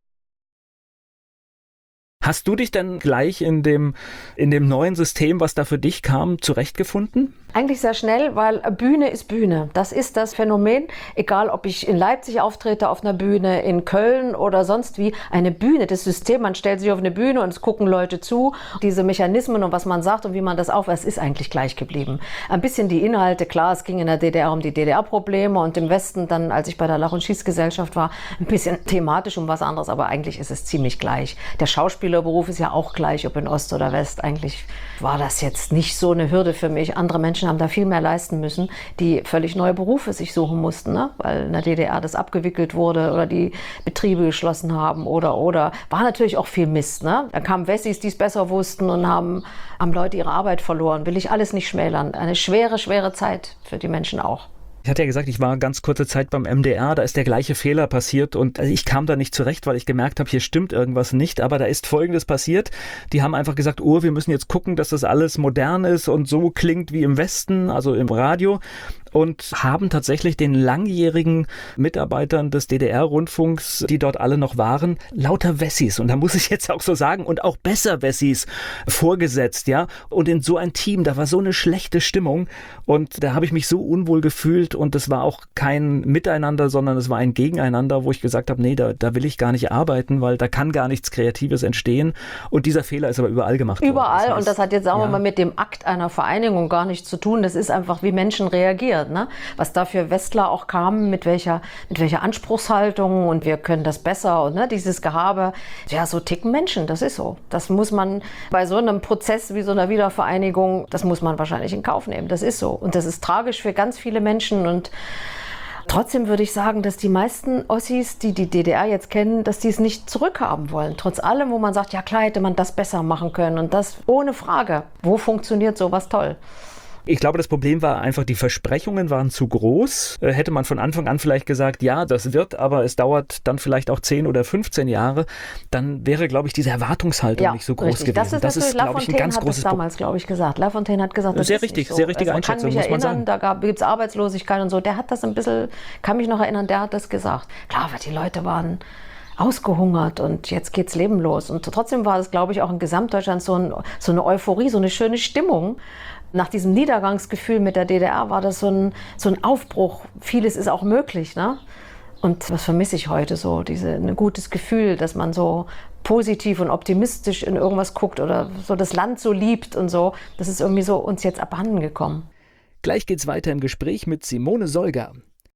Hast du dich denn gleich in dem, in dem neuen System, was da für dich kam, zurechtgefunden? Eigentlich sehr schnell, weil Bühne ist Bühne. Das ist das Phänomen, egal ob ich in Leipzig auftrete auf einer Bühne, in Köln oder sonst wie. Eine Bühne, das System, man stellt sich auf eine Bühne und es gucken Leute zu. Diese Mechanismen und was man sagt und wie man das aufweist, ist eigentlich gleich geblieben. Ein bisschen die Inhalte, klar, es ging in der D D R um die D D R-Probleme und im Westen dann, als ich bei der Lach- und Schießgesellschaft war, ein bisschen thematisch um was anderes, aber eigentlich ist es ziemlich gleich. Der Schauspielerberuf ist ja auch gleich, ob in Ost oder West. Eigentlich war das jetzt nicht so eine Hürde für mich. Andere Menschen haben da viel mehr leisten müssen, die völlig neue Berufe sich suchen mussten, ne? Weil in der D D R das abgewickelt wurde oder die Betriebe geschlossen haben oder, oder. War natürlich auch viel Mist, ne? Da kamen Wessis, die es besser wussten und haben, haben Leute ihre Arbeit verloren. Will ich alles nicht schmälern. Eine schwere, schwere Zeit für die Menschen auch. Ich hatte ja gesagt, ich war ganz kurze Zeit beim M D R, da ist der gleiche Fehler passiert und ich kam da nicht zurecht, weil ich gemerkt habe, hier stimmt irgendwas nicht, aber da ist Folgendes passiert. Die haben einfach gesagt, oh, wir müssen jetzt gucken, dass das alles modern ist und so klingt wie im Westen, also im Radio. Und haben tatsächlich den langjährigen Mitarbeitern des D D R-Rundfunks, die dort alle noch waren, lauter Wessis, und da muss ich jetzt auch so sagen, und auch besser Wessis vorgesetzt, ja. Und in so ein Team, da war so eine schlechte Stimmung und da habe ich mich so unwohl gefühlt und es war auch kein Miteinander, sondern es war ein Gegeneinander, wo ich gesagt habe, nee, da, da will ich gar nicht arbeiten, weil da kann gar nichts Kreatives entstehen. Und dieser Fehler ist aber überall gemacht worden. Überall, Das heißt, und das hat jetzt auch ja. mal mit dem Akt einer Vereinigung gar nichts zu tun. Das ist einfach, wie Menschen reagieren. Ne? Was da für Westler auch kamen, mit welcher, mit welcher Anspruchshaltung und wir können das besser und ne, dieses Gehabe. Ja, so ticken Menschen, das ist so. Das muss man bei so einem Prozess wie so einer Wiedervereinigung, das muss man wahrscheinlich in Kauf nehmen. Das ist so. Und das ist tragisch für ganz viele Menschen und trotzdem würde ich sagen, dass die meisten Ossis, die die D D R jetzt kennen, dass die es nicht zurückhaben wollen. Trotz allem, wo man sagt, ja klar hätte man das besser machen können und das ohne Frage. Wo funktioniert sowas toll? Ich glaube, das Problem war einfach, die Versprechungen waren zu groß. Äh, hätte man von Anfang an vielleicht gesagt, ja, das wird, aber es dauert dann vielleicht auch zehn oder fünfzehn Jahre, dann wäre, glaube ich, diese Erwartungshaltung ja, nicht so groß richtig. gewesen. Das ist, das ist glaube ich, ein ganz hat großes das damals, glaube ich, gesagt. Lafontaine hat gesagt, das sehr ist richtig, nicht so. sehr richtige also, Einschätzung, kann mich muss man erinnern, sagen. Da gibt es Arbeitslosigkeit und so. Der hat das ein bisschen, kann mich noch erinnern, der hat das gesagt. Klar, weil die Leute waren ausgehungert und jetzt geht's Leben los. Und trotzdem war es, glaube ich, auch in Gesamtdeutschland so, ein, so eine Euphorie, so eine schöne Stimmung. Nach diesem Niedergangsgefühl mit der D D R war das so ein, so ein Aufbruch. Vieles ist auch möglich, ne? Und was vermisse ich heute so? Diese, ein gutes Gefühl, dass man so positiv und optimistisch in irgendwas guckt oder so das Land so liebt und so. Das ist irgendwie so uns jetzt abhanden gekommen. Gleich geht's weiter im Gespräch mit Simone Solger.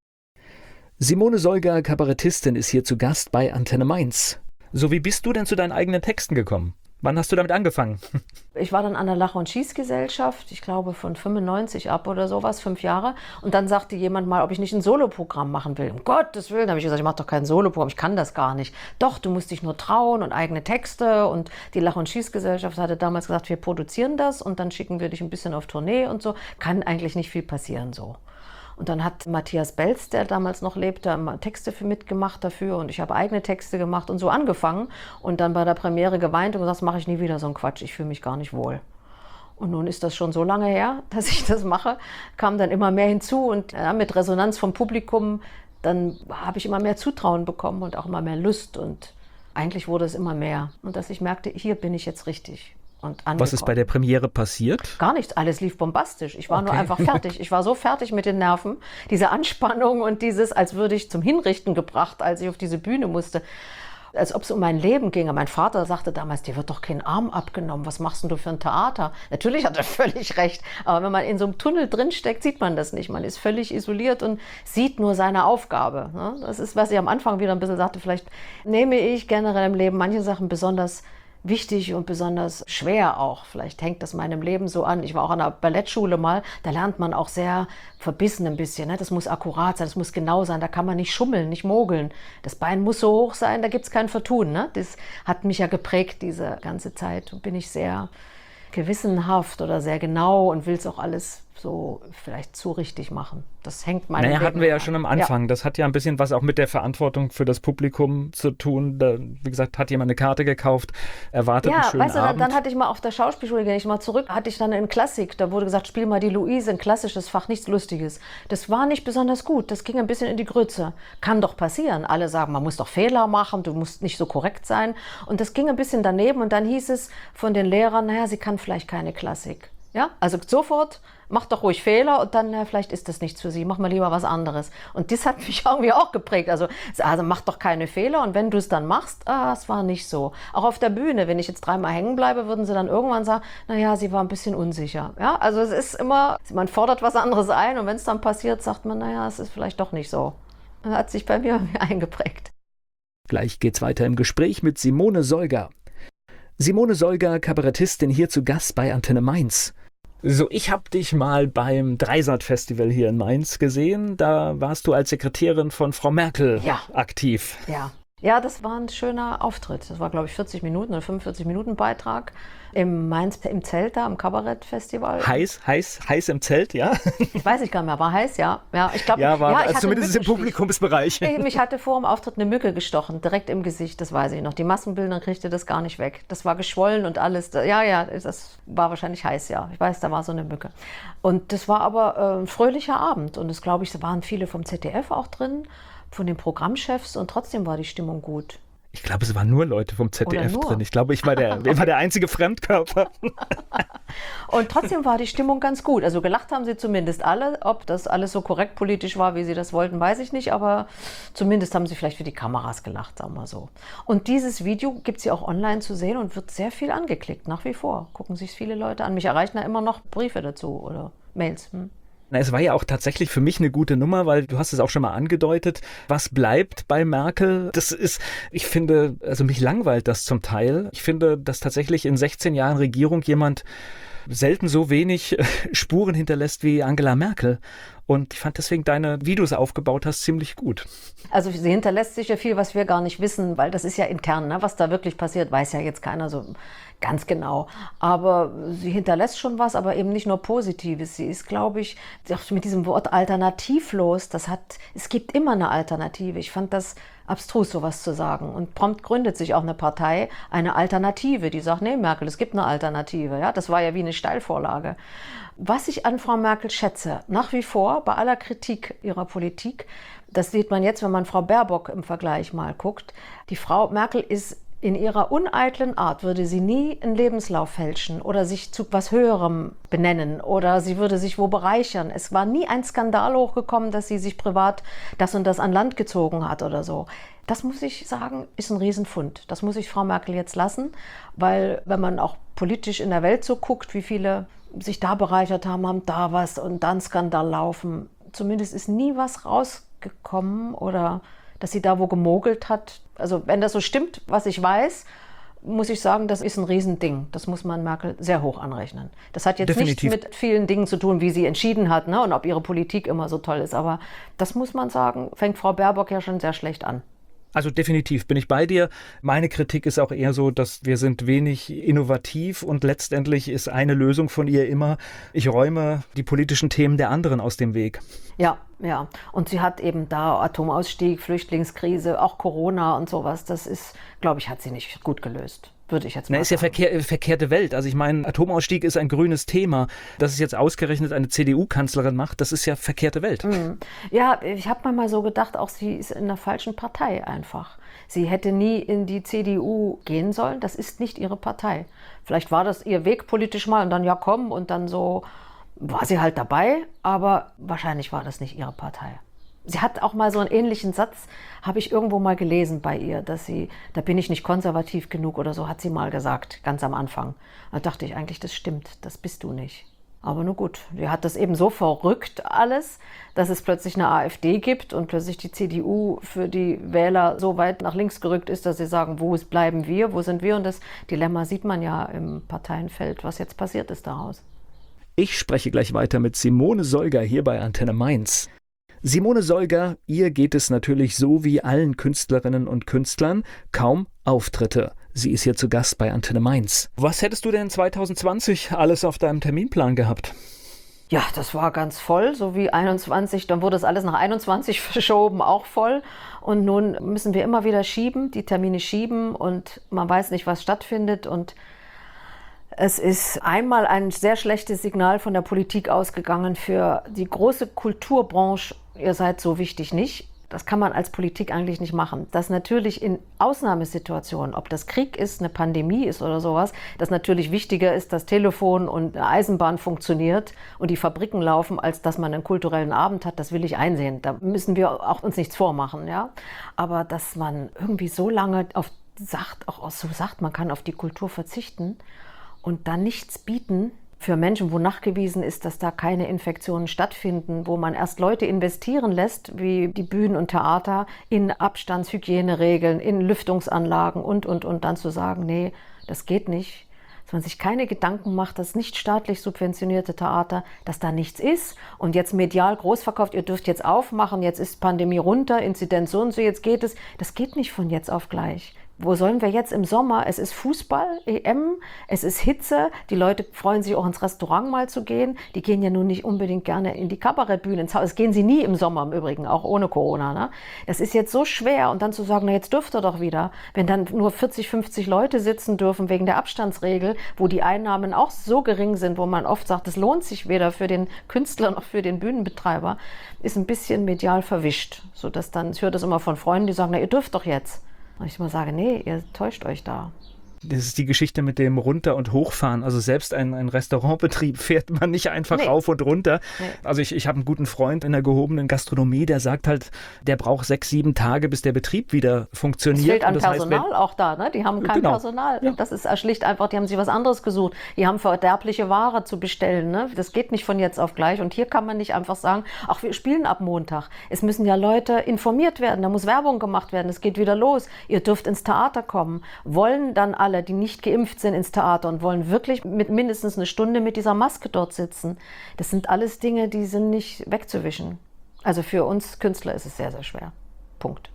Simone Solger, Kabarettistin, ist hier zu Gast bei Antenne Mainz. So, wie bist du denn zu deinen eigenen Texten gekommen? Wann hast du damit angefangen? Ich war dann an der Lach- und Schießgesellschaft, ich glaube von fünfundneunzig ab oder sowas, fünf Jahre. Und dann sagte jemand mal, ob ich nicht ein Soloprogramm machen will. Um Gottes Willen, habe ich gesagt, ich mache doch kein Soloprogramm, ich kann das gar nicht. Doch, du musst dich nur trauen und eigene Texte. Und die Lach- und Schießgesellschaft hatte damals gesagt, wir produzieren das und dann schicken wir dich ein bisschen auf Tournee und so. Kann eigentlich nicht viel passieren so. Und dann hat Matthias Belz, der damals noch lebte, Texte für mitgemacht dafür und ich habe eigene Texte gemacht und so angefangen und dann bei der Premiere geweint und gesagt, das mache ich nie wieder so einen Quatsch, ich fühle mich gar nicht wohl. Und nun ist das schon so lange her, dass ich das mache, kam dann immer mehr hinzu und ja, mit Resonanz vom Publikum, dann habe ich immer mehr Zutrauen bekommen und auch immer mehr Lust und eigentlich wurde es immer mehr und dass ich merkte, hier bin ich jetzt richtig. und angekommen. Was ist bei der Premiere passiert? Gar nichts, alles lief bombastisch. Ich war Okay. nur einfach fertig. Ich war so fertig mit den Nerven. Diese Anspannung und dieses, als würde ich zum Hinrichten gebracht, als ich auf diese Bühne musste. Als ob es um mein Leben ginge. Mein Vater sagte damals, dir wird doch kein Arm abgenommen. Was machst denn du für ein Theater? Natürlich hat er völlig recht. Aber wenn man in so einem Tunnel drinsteckt, sieht man das nicht. Man ist völlig isoliert und sieht nur seine Aufgabe. Das ist, was ich am Anfang wieder ein bisschen sagte. Vielleicht nehme ich generell im Leben manche Sachen besonders wichtig und besonders schwer auch. Vielleicht hängt das meinem Leben so an. Ich war auch an einer Ballettschule mal, da lernt man auch sehr verbissen ein bisschen. Ne? Das muss akkurat sein, das muss genau sein, da kann man nicht schummeln, nicht mogeln. Das Bein muss so hoch sein, da gibt es kein Vertun. Ne? Das hat mich ja geprägt diese ganze Zeit. Und bin ich sehr gewissenhaft oder sehr genau und will es auch alles so vielleicht zu richtig machen. Das hängt meinem Naja, Leben hatten wir ja an. schon am Anfang. Ja. Das hat ja ein bisschen was auch mit der Verantwortung für das Publikum zu tun. Da, wie gesagt, hat jemand eine Karte gekauft, erwartet ja, einen schönen weißt du, dann, Abend. dann hatte ich mal auf der Schauspielschule, gehe ich mal zurück, hatte ich dann in Klassik, da wurde gesagt, spiel mal die Luise, ein klassisches Fach, nichts Lustiges. Das war nicht besonders gut, das ging ein bisschen in die Grütze. Kann doch passieren. Alle sagen, man muss doch Fehler machen, du musst nicht so korrekt sein. Und das ging ein bisschen daneben und dann hieß es von den Lehrern, naja, sie kann vielleicht keine Klassik. Ja, also sofort, mach doch ruhig Fehler und dann, na, vielleicht ist das nichts für sie, mach mal lieber was anderes. Und das hat mich irgendwie auch geprägt. Also, also mach doch keine Fehler und wenn du es dann machst, ah, es war nicht so. Auch auf der Bühne, wenn ich jetzt dreimal hängen bleibe, würden sie dann irgendwann sagen, naja, sie war ein bisschen unsicher. Ja, also es ist immer, man fordert was anderes ein und wenn es dann passiert, sagt man, naja, es ist vielleicht doch nicht so. Das hat sich bei mir eingeprägt. Gleich geht's weiter im Gespräch mit Simone Solger. Simone Solger, Kabarettistin, hier zu Gast bei Antenne Mainz. So, ich habe dich mal beim Dreisat-Festival hier in Mainz gesehen. Da warst du als Sekretärin von Frau Merkel ja. aktiv. Ja. Ja, das war ein schöner Auftritt. Das war, glaube ich, vierzig Minuten oder fünfundvierzig Minuten Beitrag im Mainz im Zelt da, am Kabarettfestival. Heiß, heiß, heiß im Zelt, ja? Ich weiß ich gar nicht mehr, war heiß, ja. Ja, ich glaube, ja, war ja, ich also zumindest im Publikumsbereich. Ich, mich hatte vor dem Auftritt eine Mücke gestochen, direkt im Gesicht, das weiß ich noch. Die Maskenbildner kriegte das gar nicht weg. Das war geschwollen und alles. Ja, ja, das war wahrscheinlich heiß, ja. Ich weiß, da war so eine Mücke. Und das war aber äh, ein fröhlicher Abend. Und es, glaube ich, waren viele vom Z D F auch drin, von den Programmchefs und trotzdem war die Stimmung gut. Ich glaube, es waren nur Leute vom Z D F nur. drin. Ich glaube, ich war der, ich war der einzige Fremdkörper. Und trotzdem war die Stimmung ganz gut. Also gelacht haben sie zumindest alle. Ob das alles so korrekt politisch war, wie sie das wollten, weiß ich nicht. Aber zumindest haben sie vielleicht für die Kameras gelacht, sagen wir so. Und dieses Video gibt es ja auch online zu sehen und wird sehr viel angeklickt, nach wie vor. Gucken sich viele Leute an. Mich erreichen da immer noch Briefe dazu oder Mails. Hm. Na, es war ja auch tatsächlich für mich eine gute Nummer, weil du hast es auch schon mal angedeutet, was bleibt bei Merkel? Das ist, ich finde, also mich langweilt das zum Teil. Ich finde, dass tatsächlich in sechzehn Jahren Regierung jemand selten so wenig Spuren hinterlässt wie Angela Merkel. Und ich fand deswegen deine, wie du es aufgebaut hast, ziemlich gut. Also sie hinterlässt sicher viel, was wir gar nicht wissen, weil das ist ja intern, ne? Was da wirklich passiert, weiß ja jetzt keiner so ganz genau. Aber sie hinterlässt schon was, aber eben nicht nur Positives. Sie ist, glaube ich, mit diesem Wort alternativlos, das hat, es gibt immer eine Alternative. Ich fand das abstrus, sowas zu sagen. Und prompt gründet sich auch eine Partei, eine Alternative, die sagt, nee, Merkel, es gibt eine Alternative. Ja, das war ja wie eine Steilvorlage. Was ich an Frau Merkel schätze, nach wie vor, bei aller Kritik ihrer Politik, das sieht man jetzt, wenn man Frau Baerbock im Vergleich mal guckt, die Frau Merkel ist in ihrer uneitlen Art, würde sie nie einen Lebenslauf fälschen oder sich zu was Höherem benennen oder sie würde sich wo bereichern. Es war nie ein Skandal hochgekommen, dass sie sich privat das und das an Land gezogen hat oder so. Das muss ich sagen, ist ein Riesenfund. Das muss ich Frau Merkel jetzt lassen, weil wenn man auch politisch in der Welt so guckt, wie viele sich da bereichert haben, haben da was und dann Skandal laufen. Zumindest ist nie was rausgekommen oder dass sie da wo gemogelt hat. Also wenn das so stimmt, was ich weiß, muss ich sagen, das ist ein Riesending. Das muss man Merkel sehr hoch anrechnen. Das hat jetzt Definitiv. nichts mit vielen Dingen zu tun, wie sie entschieden hat, ne, und ob ihre Politik immer so toll ist. Aber das muss man sagen, fängt Frau Baerbock ja schon sehr schlecht an. Also definitiv bin ich bei dir. Meine Kritik ist auch eher so, dass wir sind wenig innovativ und letztendlich ist eine Lösung von ihr immer, ich räume die politischen Themen der anderen aus dem Weg. Ja, ja. Und sie hat eben da Atomausstieg, Flüchtlingskrise, auch Corona und sowas. Das ist, glaube ich, hat sie nicht gut gelöst. würde ich jetzt mal Na, ist ja sagen. verkehr, verkehrte Welt. Also ich meine, Atomausstieg ist ein grünes Thema. Dass es jetzt ausgerechnet eine C D U-Kanzlerin macht, das ist ja verkehrte Welt. Mhm. Ja, ich habe manchmal so gedacht, auch sie ist in der falschen Partei einfach. Sie hätte nie in die C D U gehen sollen, das ist nicht ihre Partei. Vielleicht war das ihr Weg politisch mal und dann ja komm und dann so war sie halt dabei, aber wahrscheinlich war das nicht ihre Partei. Sie hat auch mal so einen ähnlichen Satz, habe ich irgendwo mal gelesen bei ihr, dass sie, da bin ich nicht konservativ genug oder so, hat sie mal gesagt, ganz am Anfang. Da dachte ich eigentlich, das stimmt, das bist du nicht. Aber nur gut, die hat das eben so verrückt alles, dass es plötzlich eine AfD gibt und plötzlich die C D U für die Wähler so weit nach links gerückt ist, dass sie sagen, wo bleiben wir, wo sind wir? Und das Dilemma sieht man ja im Parteienfeld, was jetzt passiert ist daraus. Ich spreche gleich weiter mit Simone Solger hier bei Antenne Mainz. Simone Solger, ihr geht es natürlich so wie allen Künstlerinnen und Künstlern, kaum Auftritte. Sie ist hier zu Gast bei Antenne Mainz. Was hättest du denn zwanzig zwanzig alles auf deinem Terminplan gehabt? Ja, das war ganz voll, so wie einundzwanzig, dann wurde das alles nach einundzwanzig verschoben, auch voll. Und nun müssen wir immer wieder schieben, die Termine schieben und man weiß nicht, was stattfindet. Und es ist einmal ein sehr schlechtes Signal von der Politik ausgegangen für die große Kulturbranche. Ihr seid so wichtig nicht. Das kann man als Politik eigentlich nicht machen. Dass natürlich in Ausnahmesituationen, ob das Krieg ist, eine Pandemie ist oder sowas, dass natürlich wichtiger ist, dass Telefon und Eisenbahn funktioniert und die Fabriken laufen, als dass man einen kulturellen Abend hat, das will ich einsehen. Da müssen wir auch uns nichts vormachen. Ja? Aber dass man irgendwie so lange auf sagt, auch so sagt, man kann auf die Kultur verzichten und dann nichts bieten, für Menschen, wo nachgewiesen ist, dass da keine Infektionen stattfinden, wo man erst Leute investieren lässt, wie die Bühnen und Theater, in Abstandshygieneregeln, in Lüftungsanlagen und, und, und dann zu sagen, nee, das geht nicht. Dass man sich keine Gedanken macht, dass nicht staatlich subventionierte Theater, dass da nichts ist und jetzt medial groß verkauft, ihr dürft jetzt aufmachen, jetzt ist Pandemie runter, Inzidenz so und so, jetzt geht es. Das geht nicht von jetzt auf gleich. Wo sollen wir jetzt im Sommer? Es ist Fußball, E M, es ist Hitze. Die Leute freuen sich auch ins Restaurant mal zu gehen. Die gehen ja nun nicht unbedingt gerne in die Kabarettbühne ins Haus. Das gehen sie nie im Sommer im Übrigen, auch ohne Corona. Ne? Das ist jetzt so schwer und dann zu sagen, na jetzt dürft ihr doch wieder. Wenn dann nur vierzig, fünfzig Leute sitzen dürfen wegen der Abstandsregel, wo die Einnahmen auch so gering sind, wo man oft sagt, das lohnt sich weder für den Künstler noch für den Bühnenbetreiber, ist ein bisschen medial verwischt. Sodass dann, ich höre das immer von Freunden, die sagen, na ihr dürft doch jetzt. Und ich immer sage, nee, ihr täuscht euch da. Das ist die Geschichte mit dem Runter- und Hochfahren. Also selbst ein, ein Restaurantbetrieb fährt man nicht einfach Nee. rauf und runter. Nee. Also ich, ich habe einen guten Freund in der gehobenen Gastronomie, der sagt halt, der braucht sechs, sieben Tage, bis der Betrieb wieder funktioniert. Es fehlt an Und das heißt, Personal wenn- auch da, ne? Die haben kein Genau. Personal. Ja. Das ist schlicht einfach, die haben sich was anderes gesucht. Die haben verderbliche Ware zu bestellen, ne? Das geht nicht von jetzt auf gleich. Und hier kann man nicht einfach sagen, ach, wir spielen ab Montag. Es müssen ja Leute informiert werden, da muss Werbung gemacht werden, es geht wieder los. Ihr dürft ins Theater kommen. Wollen dann alle, die nicht geimpft sind, ins Theater und wollen wirklich mit mindestens eine Stunde mit dieser Maske dort sitzen. Das sind alles Dinge, die sind nicht wegzuwischen. Also für uns Künstler ist es sehr, sehr schwer. Punkt.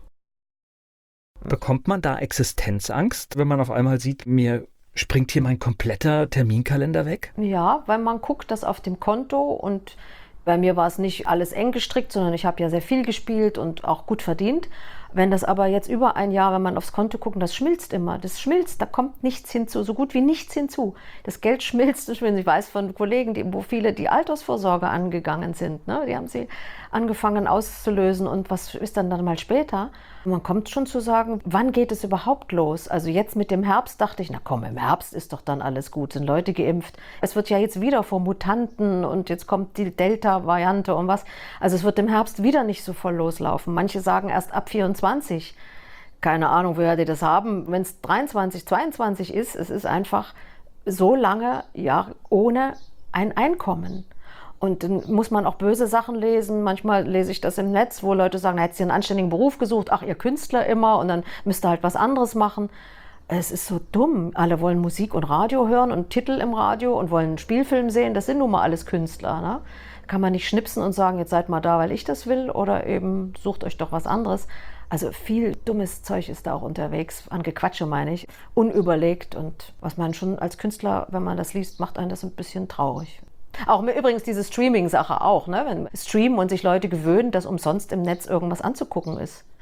Bekommt man da Existenzangst, wenn man auf einmal sieht, mir springt hier mein kompletter Terminkalender weg? Ja, weil man guckt das auf dem Konto und bei mir war es nicht alles eng gestrickt, sondern ich habe ja sehr viel gespielt und auch gut verdient. Wenn das aber jetzt über ein Jahr, wenn man aufs Konto guckt, das schmilzt immer, das schmilzt, da kommt nichts hinzu, so gut wie nichts hinzu. Das Geld schmilzt und schmilzt. Ich weiß von Kollegen, die, wo viele die Altersvorsorge angegangen sind, ne? Die haben sie angefangen auszulösen und was ist dann dann mal später? Und man kommt schon zu sagen, wann geht es überhaupt los? Also jetzt mit dem Herbst dachte ich, na komm, im Herbst ist doch dann alles gut, sind Leute geimpft. Es wird ja jetzt wieder vor Mutanten und jetzt kommt die Delta-Variante und was. Also es wird im Herbst wieder nicht so voll loslaufen. Manche sagen erst ab vierundzwanzig. Keine Ahnung, woher die das haben. Wenn es dreiundzwanzig, zweiundzwanzig ist, es ist einfach so lange ja, ohne ein Einkommen. Und dann muss man auch böse Sachen lesen. Manchmal lese ich das im Netz, wo Leute sagen, hättest du einen anständigen Beruf gesucht? Ach, ihr Künstler immer. Und dann müsst ihr halt was anderes machen. Es ist so dumm. Alle wollen Musik und Radio hören und Titel im Radio und wollen einen Spielfilm sehen. Das sind nun mal alles Künstler. Ne? Kann man nicht schnipsen und sagen, jetzt seid mal da, weil ich das will. Oder eben sucht euch doch was anderes. Also viel dummes Zeug ist da auch unterwegs. An Gequatsche meine ich. Unüberlegt. Und was man schon als Künstler, wenn man das liest, macht einen das ein bisschen traurig. Auch mir übrigens diese Streaming-Sache auch, ne? Wenn streamen und sich Leute gewöhnen, dass umsonst im Netz irgendwas anzugucken ist.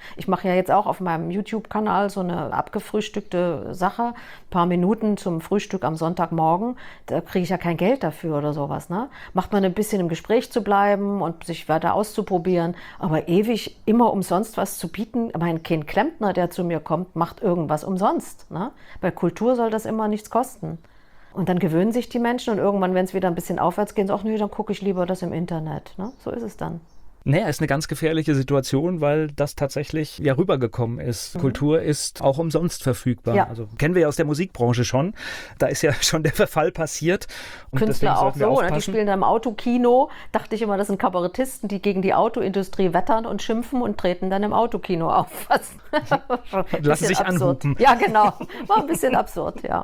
Ich mache ja jetzt auch auf meinem YouTube-Kanal so eine abgefrühstückte Sache, ein paar Minuten zum Frühstück am Sonntagmorgen. Da kriege ich ja kein Geld dafür oder sowas. Ne? Macht man ein bisschen im Gespräch zu bleiben und sich weiter auszuprobieren, aber ewig immer umsonst was zu bieten. Mein Kind Klempner, der zu mir kommt, macht irgendwas umsonst. Ne? Bei Kultur soll das immer nichts kosten. Und dann gewöhnen sich die Menschen und irgendwann, wenn es wieder ein bisschen aufwärts geht, so, ach nee, dann gucke ich lieber das im Internet. Ne? So ist es dann. Naja, ist eine ganz gefährliche Situation, weil das tatsächlich ja rübergekommen ist. Mhm. Kultur ist auch umsonst verfügbar. Ja. Also kennen wir ja aus der Musikbranche schon. Da ist ja schon der Verfall passiert. Und Künstler auch so, oder die spielen da im Autokino. Dachte ich immer, das sind Kabarettisten, die gegen die Autoindustrie wettern und schimpfen und treten dann im Autokino auf. Lassen sich absurd. anhupen. Ja, genau. War ein bisschen absurd, ja.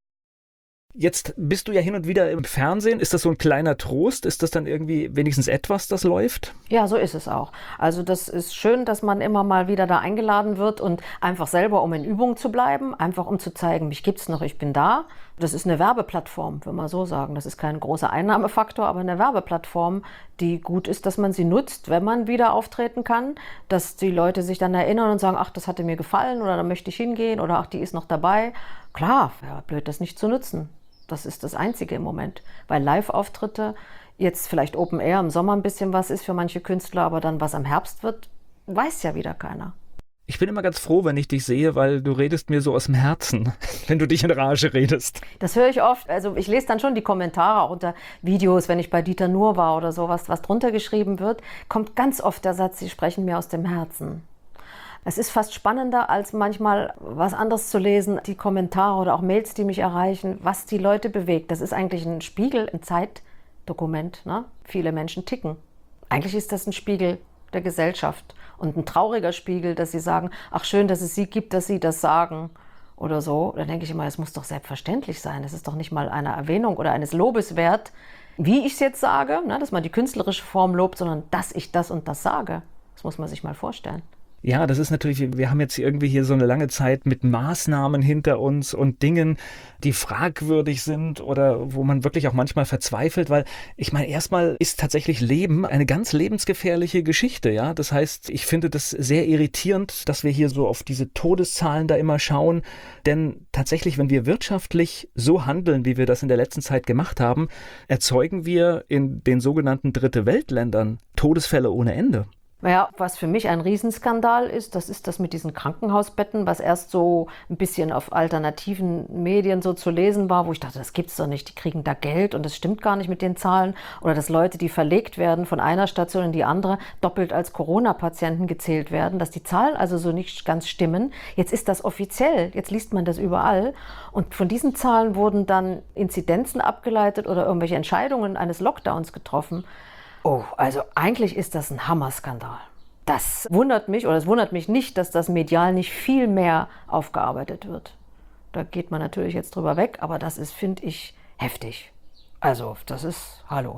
Jetzt bist du ja hin und wieder im Fernsehen. Ist das so ein kleiner Trost? Ist das dann irgendwie wenigstens etwas, das läuft? Ja, so ist es auch. Also das ist schön, dass man immer mal wieder da eingeladen wird und einfach selber, um in Übung zu bleiben, einfach um zu zeigen, mich gibt's noch, ich bin da. Das ist eine Werbeplattform, wenn man so sagen. Das ist kein großer Einnahmefaktor, aber eine Werbeplattform, die gut ist, dass man sie nutzt, wenn man wieder auftreten kann, dass die Leute sich dann erinnern und sagen, ach, das hatte mir gefallen oder da möchte ich hingehen oder ach, die ist noch dabei. Klar, wäre blöd, das nicht zu nutzen. Das ist das Einzige im Moment, weil Live-Auftritte, jetzt vielleicht Open Air im Sommer ein bisschen was ist für manche Künstler, aber dann was am Herbst wird, weiß ja wieder keiner. Ich bin immer ganz froh, wenn ich dich sehe, weil du redest mir so aus dem Herzen, wenn du dich in Rage redest. Das höre ich oft. Also ich lese dann schon die Kommentare auch unter Videos, wenn ich bei Dieter Nuhr war oder sowas, was drunter geschrieben wird, kommt ganz oft der Satz, sie sprechen mir aus dem Herzen. Es ist fast spannender, als manchmal was anderes zu lesen, die Kommentare oder auch Mails, die mich erreichen, was die Leute bewegt. Das ist eigentlich ein Spiegel, ein Zeitdokument. Ne? Viele Menschen ticken. Eigentlich ist das ein Spiegel der Gesellschaft und ein trauriger Spiegel, dass sie sagen, ach schön, dass es sie gibt, dass sie das sagen oder so. Da denke ich immer, das muss doch selbstverständlich sein. Das ist doch nicht mal eine Erwähnung oder eines Lobes wert, wie ich es jetzt sage, ne? Dass man die künstlerische Form lobt, sondern dass ich das und das sage. Das muss man sich mal vorstellen. Ja, das ist natürlich, wir haben jetzt irgendwie hier so eine lange Zeit mit Maßnahmen hinter uns und Dingen, die fragwürdig sind oder wo man wirklich auch manchmal verzweifelt, weil ich meine, erstmal ist tatsächlich Leben eine ganz lebensgefährliche Geschichte, ja. Das heißt, ich finde das sehr irritierend, dass wir hier so auf diese Todeszahlen da immer schauen, denn tatsächlich, wenn wir wirtschaftlich so handeln, wie wir das in der letzten Zeit gemacht haben, erzeugen wir in den sogenannten Dritte Weltländern Todesfälle ohne Ende. Naja, was für mich ein Riesenskandal ist, das ist das mit diesen Krankenhausbetten, was erst so ein bisschen auf alternativen Medien so zu lesen war, wo ich dachte, das gibt's doch nicht, die kriegen da Geld und das stimmt gar nicht mit den Zahlen. Oder dass Leute, die verlegt werden von einer Station in die andere, doppelt als Corona-Patienten gezählt werden, dass die Zahlen also so nicht ganz stimmen. Jetzt ist das offiziell, jetzt liest man das überall. Und von diesen Zahlen wurden dann Inzidenzen abgeleitet oder irgendwelche Entscheidungen eines Lockdowns getroffen. Oh, also eigentlich ist das ein Hammerskandal. Das wundert mich, oder es wundert mich nicht, dass das medial nicht viel mehr aufgearbeitet wird. Da geht man natürlich jetzt drüber weg, aber das ist, finde ich, heftig. Also, das ist, hallo.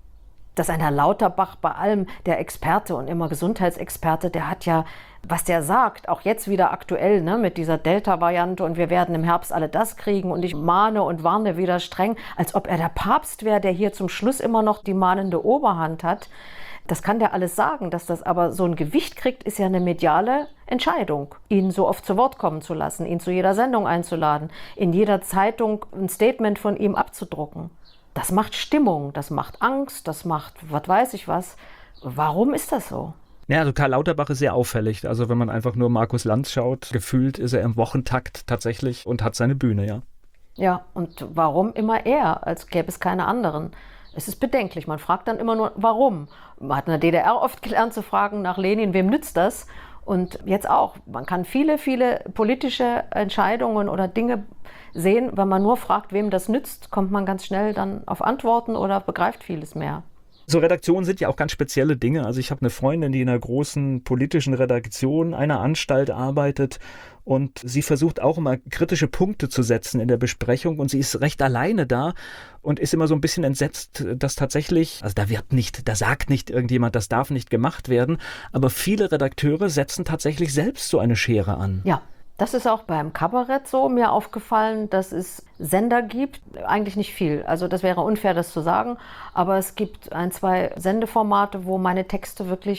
Dass ein Herr Lauterbach bei allem, der Experte und immer Gesundheitsexperte, der hat ja, was der sagt, auch jetzt wieder aktuell, ne, mit dieser Delta-Variante und wir werden im Herbst alle das kriegen und ich mahne und warne wieder streng, als ob er der Papst wäre, der hier zum Schluss immer noch die mahnende Oberhand hat. Das kann der alles sagen, dass das aber so ein Gewicht kriegt, ist ja eine mediale Entscheidung, ihn so oft zu Wort kommen zu lassen, ihn zu jeder Sendung einzuladen, in jeder Zeitung ein Statement von ihm abzudrucken. Das macht Stimmung, das macht Angst, das macht, was weiß ich was. Warum ist das so? Ja, also Karl Lauterbach ist sehr auffällig. Also wenn man einfach nur Markus Lanz schaut, gefühlt ist er im Wochentakt tatsächlich und hat seine Bühne, ja. Ja, und warum immer er, als gäbe es keine anderen? Es ist bedenklich. Man fragt dann immer nur, warum? Man hat in der D D R oft gelernt zu fragen nach Lenin, wem nützt das? Und jetzt auch. Man kann viele, viele politische Entscheidungen oder Dinge sehen. Wenn man nur fragt, wem das nützt, kommt man ganz schnell dann auf Antworten oder begreift vieles mehr. So Redaktionen sind ja auch ganz spezielle Dinge. Also ich habe eine Freundin, die in einer großen politischen Redaktion einer Anstalt arbeitet und sie versucht auch immer kritische Punkte zu setzen in der Besprechung und sie ist recht alleine da und ist immer so ein bisschen entsetzt, dass tatsächlich, also da wird nicht, da sagt nicht irgendjemand, das darf nicht gemacht werden, aber viele Redakteure setzen tatsächlich selbst so eine Schere an. Ja. Das ist auch beim Kabarett so mir aufgefallen, dass es Sender gibt, eigentlich nicht viel. Also das wäre unfair, das zu sagen, aber es gibt ein, zwei Sendeformate, wo meine Texte wirklich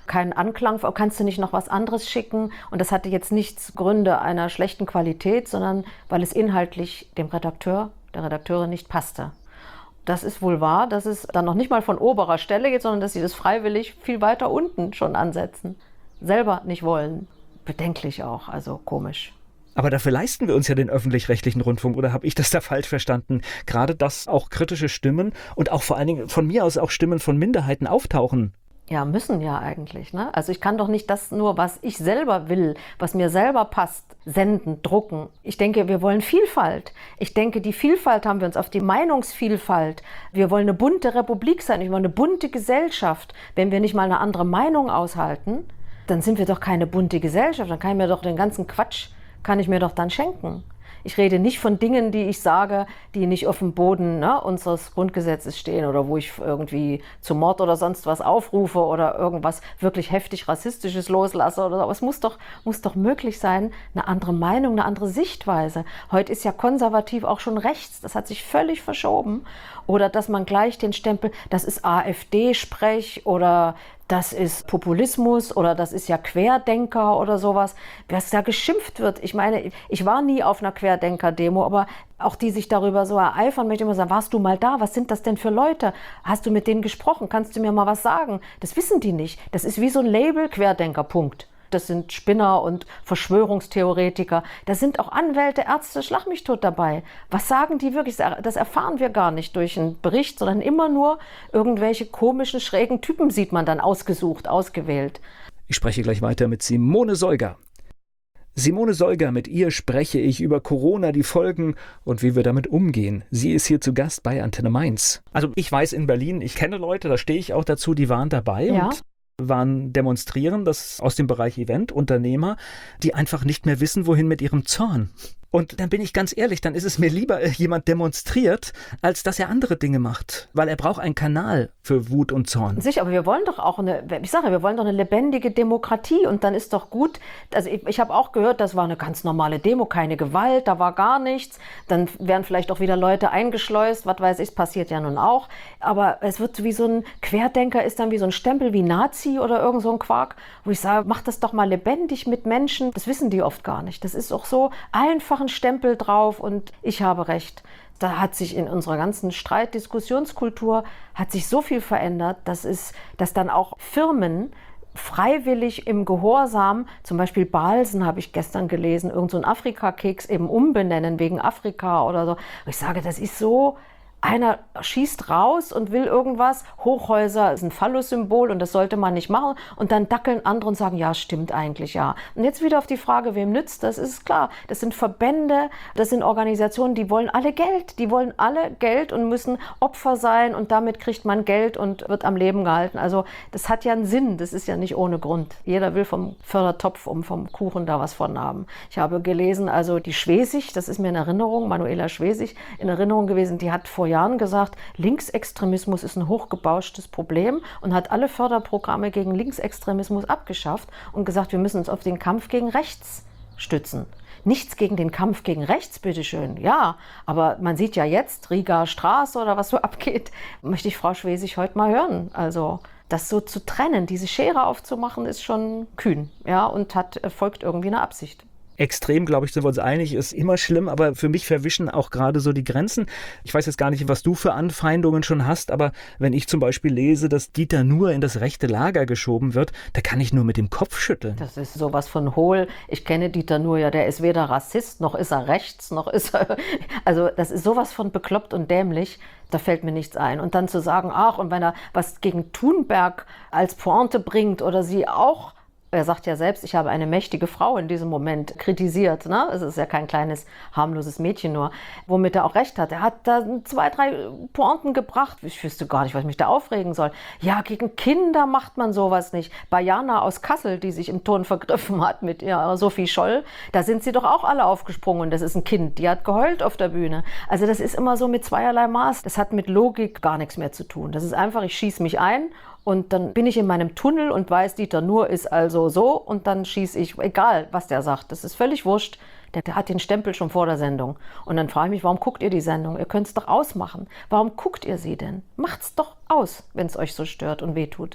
keinen Anklang, kannst du nicht noch was anderes schicken? Und das hatte jetzt nichts Gründe einer schlechten Qualität, sondern weil es inhaltlich dem Redakteur, der Redakteurin nicht passte. Das ist wohl wahr, dass es dann noch nicht mal von oberer Stelle geht, sondern dass sie das freiwillig viel weiter unten schon ansetzen. Selber nicht wollen. Bedenklich auch, also komisch. Aber dafür leisten wir uns ja den öffentlich-rechtlichen Rundfunk, oder habe ich das da falsch verstanden? Gerade, dass auch kritische Stimmen und auch vor allen Dingen von mir aus auch Stimmen von Minderheiten auftauchen. Ja, müssen ja eigentlich, ne? Also ich kann doch nicht das nur, was ich selber will, was mir selber passt, senden, drucken. Ich denke, wir wollen Vielfalt. Ich denke, die Vielfalt haben wir uns auf die Meinungsvielfalt. Wir wollen eine bunte Republik sein, wir wollen eine bunte Gesellschaft. Wenn wir nicht mal eine andere Meinung aushalten, dann sind wir doch keine bunte Gesellschaft. Dann kann ich mir doch den ganzen Quatsch, kann ich mir doch dann schenken. Ich rede nicht von Dingen, die ich sage, die nicht auf dem Boden, ne, unseres Grundgesetzes stehen oder wo ich irgendwie zu Mord oder sonst was aufrufe oder irgendwas wirklich heftig Rassistisches loslasse oder so. Aber es muss doch, muss doch möglich sein, eine andere Meinung, eine andere Sichtweise. Heute ist ja konservativ auch schon rechts. Das hat sich völlig verschoben. Oder dass man gleich den Stempel, das ist AfD-Sprech oder das ist Populismus oder das ist ja Querdenker oder sowas, was da geschimpft wird. Ich meine, ich war nie auf einer Querdenker-Demo, aber auch die sich darüber so ereifern, möchte ich immer sagen, warst du mal da? Was sind das denn für Leute? Hast du mit denen gesprochen? Kannst du mir mal was sagen? Das wissen die nicht. Das ist wie so ein Label, Querdenker, Punkt. Das sind Spinner und Verschwörungstheoretiker. Da sind auch Anwälte, Ärzte, schlag mich tot dabei. Was sagen die wirklich? Das erfahren wir gar nicht durch einen Bericht, sondern immer nur irgendwelche komischen, schrägen Typen sieht man dann ausgesucht, ausgewählt. Ich spreche gleich weiter mit Simone Solger. Simone Solger, mit ihr spreche ich über Corona, die Folgen und wie wir damit umgehen. Sie ist hier zu Gast bei Antenne Mainz. Also ich weiß in Berlin, ich kenne Leute, da stehe ich auch dazu, die waren dabei Ja. und waren demonstrieren, das aus dem Bereich Event, Unternehmer, die einfach nicht mehr wissen, wohin mit ihrem Zorn. Und dann bin ich ganz ehrlich, dann ist es mir lieber, jemand demonstriert, als dass er andere Dinge macht. Weil er braucht einen Kanal für Wut und Zorn. Sicher, aber wir wollen doch auch eine, ich sage, wir wollen doch eine lebendige Demokratie und dann ist doch gut, also ich, ich habe auch gehört, das war eine ganz normale Demo, keine Gewalt, da war gar nichts, dann werden vielleicht auch wieder Leute eingeschleust, was weiß ich, passiert ja nun auch, aber es wird wie so ein Querdenker, ist dann wie so ein Stempel wie Nazi oder irgend so ein Quark, wo ich sage, mach das doch mal lebendig mit Menschen, das wissen die oft gar nicht, das ist auch so einfach ein Stempel drauf und ich habe recht. Da hat sich in unserer ganzen Streit-Diskussionskultur hat sich so viel verändert, dass, es, dass dann auch Firmen freiwillig im Gehorsam, zum Beispiel Balsen habe ich gestern gelesen, irgend so ein Afrika-Keks eben umbenennen wegen Afrika oder so. Ich sage, das ist so, einer schießt raus und will irgendwas, Hochhäuser ist ein Phallus-Symbol und das sollte man nicht machen und dann dackeln andere und sagen, ja, stimmt eigentlich, ja. Und jetzt wieder auf die Frage, wem nützt das, ist klar, das sind Verbände, das sind Organisationen, die wollen alle Geld, die wollen alle Geld und müssen Opfer sein und damit kriegt man Geld und wird am Leben gehalten. Also das hat ja einen Sinn, das ist ja nicht ohne Grund. Jeder will vom Fördertopf, um vom Kuchen da was von haben. Ich habe gelesen, also die Schwesig, das ist mir in Erinnerung, Manuela Schwesig, in Erinnerung gewesen, die hat vor Jahren gesagt, Linksextremismus ist ein hochgebauschtes Problem und hat alle Förderprogramme gegen Linksextremismus abgeschafft und gesagt, wir müssen uns auf den Kampf gegen rechts stützen. Nichts gegen den Kampf gegen rechts, bitteschön, ja, aber man sieht ja jetzt, Rigaer Straße oder was so abgeht, möchte ich Frau Schwesig heute mal hören. Also das so zu trennen, diese Schere aufzumachen, ist schon kühn, ja, und hat folgt irgendwie eine Absicht. Extrem, glaube ich, sind wir uns einig, ist immer schlimm, aber für mich verwischen auch gerade so die Grenzen. Ich weiß jetzt gar nicht, was du für Anfeindungen schon hast, aber wenn ich zum Beispiel lese, dass Dieter Nuhr in das rechte Lager geschoben wird, da kann ich nur mit dem Kopf schütteln. Das ist sowas von hohl. Ich kenne Dieter Nuhr ja, der ist weder Rassist, noch ist er rechts, noch ist er... Also das ist sowas von bekloppt und dämlich, da fällt mir nichts ein. Und dann zu sagen, ach, und wenn er was gegen Thunberg als Pointe bringt oder sie auch... Er sagt ja selbst, ich habe eine mächtige Frau in diesem Moment kritisiert. Ne? Es ist ja kein kleines, harmloses Mädchen nur, womit er auch recht hat. Er hat da zwei, drei Pointen gebracht. Ich wüsste gar nicht, was mich da aufregen soll. Ja, gegen Kinder macht man sowas nicht. Bei Jana aus Kassel, die sich im Ton vergriffen hat mit ja, Sophie Scholl, da sind sie doch auch alle aufgesprungen. Und das ist ein Kind, die hat geheult auf der Bühne. Also das ist immer so mit zweierlei Maß. Das hat mit Logik gar nichts mehr zu tun. Das ist einfach, ich schieße mich ein. Und dann bin ich in meinem Tunnel und weiß, Dieter Nuhr ist also so und dann schieße ich, egal was der sagt, das ist völlig wurscht. Der, der hat den Stempel schon vor der Sendung. Und dann frage ich mich, warum guckt ihr die Sendung? Ihr könnt es doch ausmachen. Warum guckt ihr sie denn? Macht's doch aus, wenn es euch so stört und wehtut.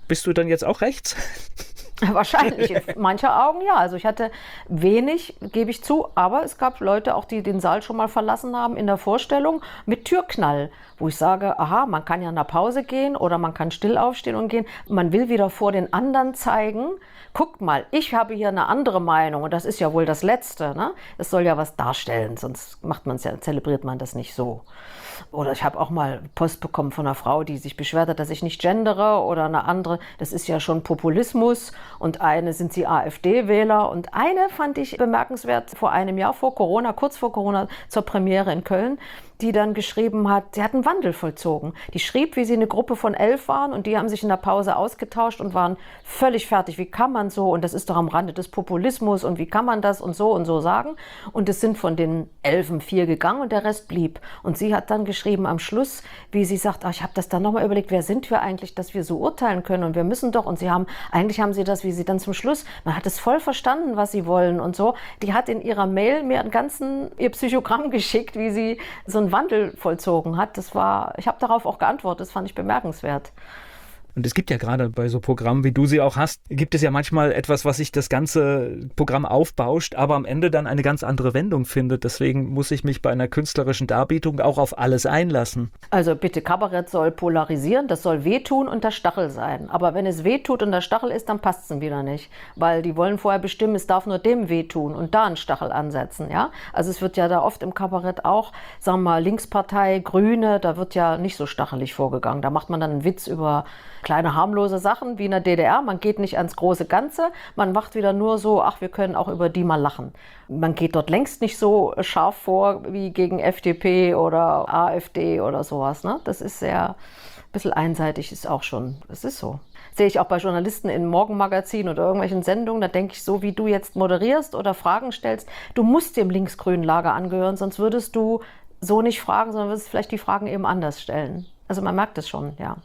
Bist du dann jetzt auch rechts? Wahrscheinlich, in mancher Augen ja. Also ich hatte wenig, gebe ich zu, aber es gab Leute auch, die den Saal schon mal verlassen haben in der Vorstellung mit Türknall, wo ich sage, aha, man kann ja in der Pause gehen oder man kann still aufstehen und gehen. Man will wieder vor den anderen zeigen, guckt mal, ich habe hier eine andere Meinung und das ist ja wohl das Letzte. Ne? Das soll ja was darstellen, sonst macht man es ja, zelebriert man das nicht so. Oder ich habe auch mal Post bekommen von einer Frau, die sich beschwert hat, dass ich nicht gendere, oder eine andere, das ist ja schon Populismus, und eine sind sie AfD-Wähler, und eine fand ich bemerkenswert vor einem Jahr, vor Corona, kurz vor Corona zur Premiere in Köln, die dann geschrieben hat, sie hat einen Wandel vollzogen. Die schrieb, wie sie eine Gruppe von elf waren und die haben sich in der Pause ausgetauscht und waren völlig fertig. Wie kann man so, und das ist doch am Rande des Populismus, und wie kann man das und so und so sagen? Und es sind von den Elfen vier gegangen und der Rest blieb. Und sie hat dann geschrieben am Schluss, wie sie sagt, ach, ich habe das dann nochmal überlegt, wer sind wir eigentlich, dass wir so urteilen können, und wir müssen doch, und sie haben, eigentlich haben sie das, wie sie dann zum Schluss, man hat es voll verstanden, was sie wollen und so. Die hat in ihrer Mail mir einen ganzen, ihr Psychogramm geschickt, wie sie so einen Wandel vollzogen hat. Das war, ich habe darauf auch geantwortet, das fand ich bemerkenswert. Und es gibt ja gerade bei so Programmen, wie du sie auch hast, gibt es ja manchmal etwas, was sich das ganze Programm aufbauscht, aber am Ende dann eine ganz andere Wendung findet. Deswegen muss ich mich bei einer künstlerischen Darbietung auch auf alles einlassen. Also bitte, Kabarett soll polarisieren, das soll wehtun und der Stachel sein. Aber wenn es wehtut und der Stachel ist, dann passt es wieder nicht. Weil die wollen vorher bestimmen, es darf nur dem wehtun und da einen Stachel ansetzen. Ja? Also es wird ja da oft im Kabarett auch, sagen wir mal, Linkspartei, Grüne, da wird ja nicht so stachelig vorgegangen. Da macht man dann einen Witz über kleine harmlose Sachen wie in der D D R. Man geht nicht ans große Ganze, man macht wieder nur so, ach, wir können auch über die mal lachen. Man geht dort längst nicht so scharf vor wie gegen F D P oder AfD oder sowas. Ne? Das ist sehr, ein bisschen einseitig ist auch schon, das ist so. Sehe ich auch bei Journalisten in Morgenmagazinen oder irgendwelchen Sendungen, da denke ich, so wie du jetzt moderierst oder Fragen stellst, du musst dem linksgrünen Lager angehören, sonst würdest du so nicht fragen, sondern würdest vielleicht die Fragen eben anders stellen. Also man merkt es schon, ja.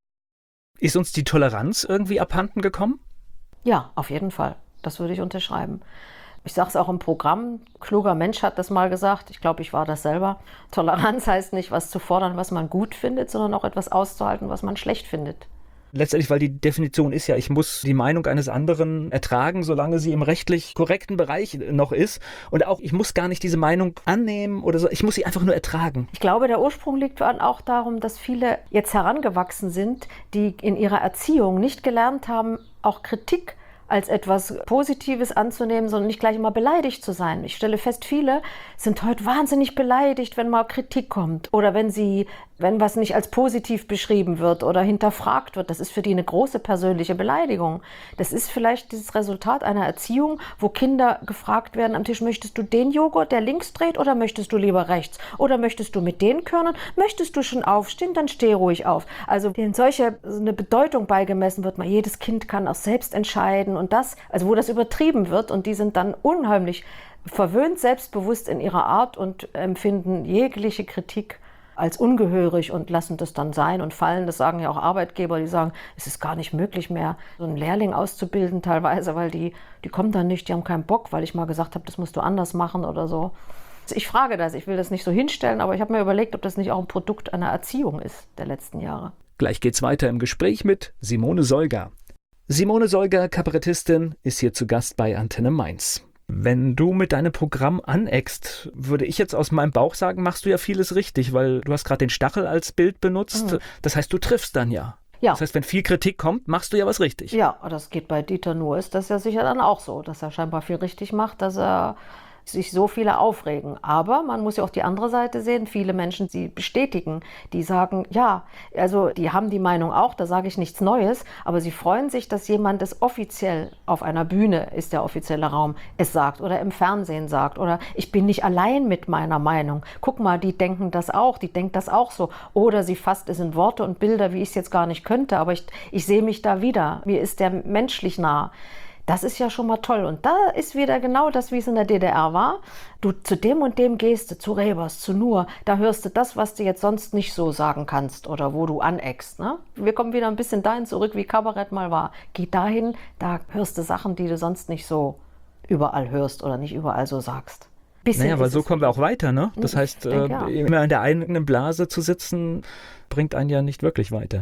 Ist uns die Toleranz irgendwie abhanden gekommen? Ja, auf jeden Fall. Das würde ich unterschreiben. Ich sage es auch im Programm, kluger Mensch hat das mal gesagt, ich glaube, ich war das selber. Toleranz heißt nicht, was zu fordern, was man gut findet, sondern auch etwas auszuhalten, was man schlecht findet. Letztendlich, weil die Definition ist ja, ich muss die Meinung eines anderen ertragen, solange sie im rechtlich korrekten Bereich noch ist. Und auch, ich muss gar nicht diese Meinung annehmen oder so, ich muss sie einfach nur ertragen. Ich glaube, der Ursprung liegt auch darum, dass viele jetzt herangewachsen sind, die in ihrer Erziehung nicht gelernt haben, auch Kritik als etwas Positives anzunehmen, sondern nicht gleich immer beleidigt zu sein. Ich stelle fest, viele sind heute wahnsinnig beleidigt, wenn mal Kritik kommt oder wenn sie, wenn was nicht als positiv beschrieben wird oder hinterfragt wird. Das ist für die eine große persönliche Beleidigung. Das ist vielleicht dieses Resultat einer Erziehung, wo Kinder gefragt werden am Tisch, möchtest du den Joghurt, der links dreht, oder möchtest du lieber rechts? Oder möchtest du mit den Körnern? Möchtest du schon aufstehen? Dann steh ruhig auf. Also denen solche eine Bedeutung beigemessen wird, mal jedes Kind kann auch selbst entscheiden und das, also wo das übertrieben wird, und die sind dann unheimlich verwöhnt, selbstbewusst in ihrer Art und empfinden jegliche Kritik als ungehörig und lassen das dann sein und fallen. Das sagen ja auch Arbeitgeber, die sagen, es ist gar nicht möglich mehr, so einen Lehrling auszubilden teilweise, weil die, die kommen dann nicht, die haben keinen Bock, weil ich mal gesagt habe, das musst du anders machen oder so. Ich frage das, ich will das nicht so hinstellen, aber ich habe mir überlegt, ob das nicht auch ein Produkt einer Erziehung ist der letzten Jahre. Gleich geht's weiter im Gespräch mit Simone Solger. Simone Solger, Kabarettistin, ist hier zu Gast bei Antenne Mainz. Wenn du mit deinem Programm aneckst, würde ich jetzt aus meinem Bauch sagen, machst du ja vieles richtig, weil du hast gerade den Stachel als Bild benutzt. Mhm. Das heißt, du triffst dann ja. Ja. Das heißt, wenn viel Kritik kommt, machst du ja was richtig. Ja, das geht bei Dieter Nuhr, ist das ja sicher dann auch so, dass er scheinbar viel richtig macht, dass er sich so viele aufregen. Aber man muss ja auch die andere Seite sehen. Viele Menschen, die bestätigen, die sagen, ja, also die haben die Meinung auch, da sage ich nichts Neues, aber sie freuen sich, dass jemand es offiziell auf einer Bühne, ist der offizielle Raum, es sagt oder im Fernsehen sagt oder ich bin nicht allein mit meiner Meinung. Guck mal, die denken das auch, die denkt das auch so. Oder sie fasst es in Worte und Bilder, wie ich es jetzt gar nicht könnte, aber ich, ich sehe mich da wieder. Mir ist der menschlich nah. Das ist ja schon mal toll. Und da ist wieder genau das, wie es in der D D R war. Du zu dem und dem gehst, zu Rebers, zu Nuhr, da hörst du das, was du jetzt sonst nicht so sagen kannst oder wo du aneckst. Ne? Wir kommen wieder ein bisschen dahin zurück, wie Kabarett mal war. Geh dahin, da hörst du Sachen, die du sonst nicht so überall hörst oder nicht überall so sagst. Bisschen naja, weil so kommen wir auch weiter, ne? Das heißt, denke, äh, ja. immer in der eigenen Blase zu sitzen, bringt einen ja nicht wirklich weiter.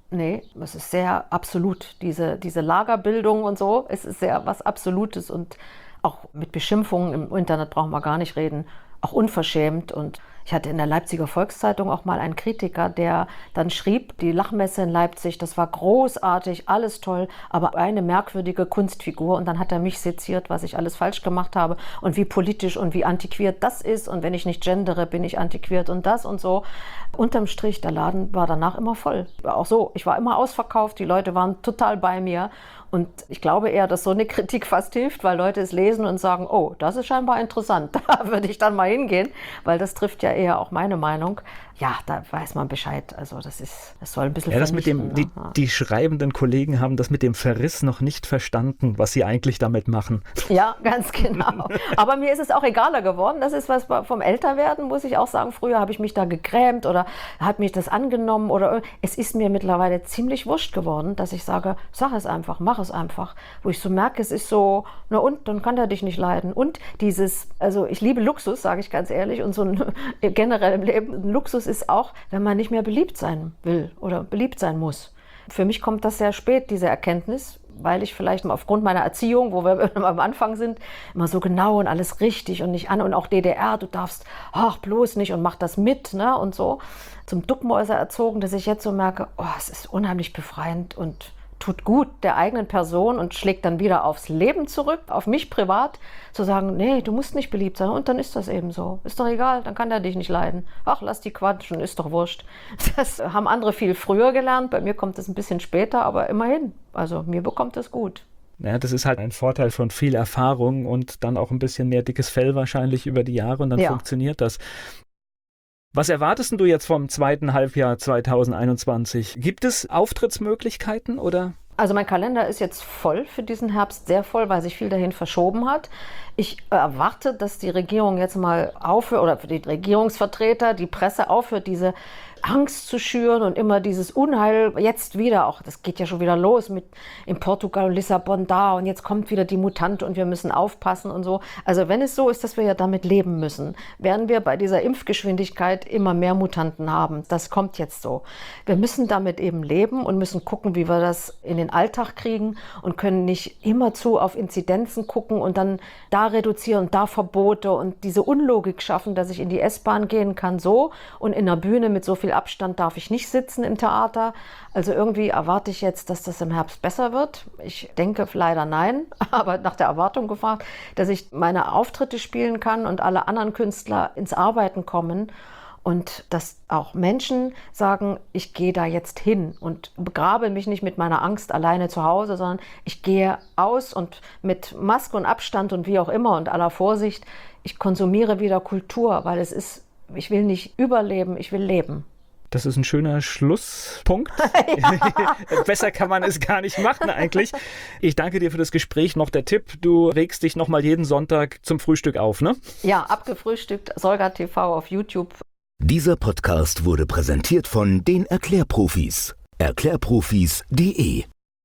Nee, es ist sehr absolut. Diese, diese Lagerbildung und so, es ist sehr was Absolutes und auch mit Beschimpfungen im Internet brauchen wir gar nicht reden. Auch unverschämt. Und ich hatte in der Leipziger Volkszeitung auch mal einen Kritiker, der dann schrieb, die Lachmesse in Leipzig, das war großartig, alles toll, aber eine merkwürdige Kunstfigur. Und dann hat er mich seziert, was ich alles falsch gemacht habe und wie politisch und wie antiquiert das ist. Und wenn ich nicht gendere, bin ich antiquiert und das und so. Unterm Strich, der Laden war danach immer voll. Auch so, ich war immer ausverkauft, die Leute waren total bei mir. Und ich glaube eher, dass so eine Kritik fast hilft, weil Leute es lesen und sagen, oh, das ist scheinbar interessant, da würde ich dann mal hingehen, weil das trifft ja eher auch meine Meinung. Ja, da weiß man Bescheid. Also das ist, das soll ein bisschen ja, das mit dem, die, ne? die schreibenden Kollegen haben das mit dem Verriss noch nicht verstanden, was sie eigentlich damit machen. Ja, ganz genau. Aber mir ist es auch egaler geworden. Das ist was vom Älterwerden, muss ich auch sagen. Früher habe ich mich da gegrämt oder hat mich das angenommen oder es ist mir mittlerweile ziemlich wurscht geworden, dass ich sage, sag es einfach, mach es einfach. Wo ich so merke, es ist so, na und, dann kann der dich nicht leiden. Und dieses, also ich liebe Luxus, sage ich ganz ehrlich, und so ein, generell im Leben, ein Luxus ist auch, wenn man nicht mehr beliebt sein will oder beliebt sein muss. Für mich kommt das sehr spät, diese Erkenntnis, weil ich vielleicht aufgrund meiner Erziehung, wo wir am Anfang sind, immer so genau und alles richtig und nicht an und auch D D R, du darfst, ach bloß nicht und mach das mit, ne, und so, zum Duckmäuser erzogen, dass ich jetzt so merke, oh, es ist unheimlich befreiend und tut gut der eigenen Person und schlägt dann wieder aufs Leben zurück, auf mich privat, zu sagen, nee, du musst nicht beliebt sein und dann ist das eben so. Ist doch egal, dann kann der dich nicht leiden. Ach, lass die quatschen, ist doch wurscht. Das haben andere viel früher gelernt, bei mir kommt es ein bisschen später, aber immerhin, also mir bekommt es gut. Ja, das ist halt ein Vorteil von viel Erfahrung und dann auch ein bisschen mehr dickes Fell wahrscheinlich über die Jahre und dann Ja. funktioniert das. Was erwartest du jetzt vom zweiten Halbjahr zwanzig einundzwanzig? Gibt es Auftrittsmöglichkeiten oder? Also mein Kalender ist jetzt voll für diesen Herbst, sehr voll, weil sich viel dahin verschoben hat. Ich erwarte, dass die Regierung jetzt mal aufhört, oder die Regierungsvertreter, die Presse aufhört, diese Angst zu schüren und immer dieses Unheil jetzt wieder, auch das geht ja schon wieder los mit in Portugal und Lissabon da und jetzt kommt wieder die Mutante und wir müssen aufpassen und so. Also wenn es so ist, dass wir ja damit leben müssen, werden wir bei dieser Impfgeschwindigkeit immer mehr Mutanten haben. Das kommt jetzt so. Wir müssen damit eben leben und müssen gucken, wie wir das in den Alltag kriegen und können nicht immerzu auf Inzidenzen gucken und dann da reduzieren und da Verbote und diese Unlogik schaffen, dass ich in die S-Bahn gehen kann so und in der Bühne mit so viel Abstand darf ich nicht sitzen im Theater. Also irgendwie erwarte ich jetzt, dass das im Herbst besser wird. Ich denke leider nein, aber nach der Erwartung gefragt, dass ich meine Auftritte spielen kann und alle anderen Künstler ins Arbeiten kommen und dass auch Menschen sagen, ich gehe da jetzt hin und begrabe mich nicht mit meiner Angst alleine zu Hause, sondern ich gehe aus und mit Maske und Abstand und wie auch immer und aller Vorsicht, ich konsumiere wieder Kultur, weil es ist, ich will nicht überleben, ich will leben. Das ist ein schöner Schlusspunkt. Besser kann man es gar nicht machen eigentlich. Ich danke dir für das Gespräch. Noch der Tipp, du regst dich noch mal jeden Sonntag zum Frühstück auf, ne? Ja, abgefrühstückt, Solga T V auf YouTube. Dieser Podcast wurde präsentiert von den Erklärprofis. Erklärprofis punkt de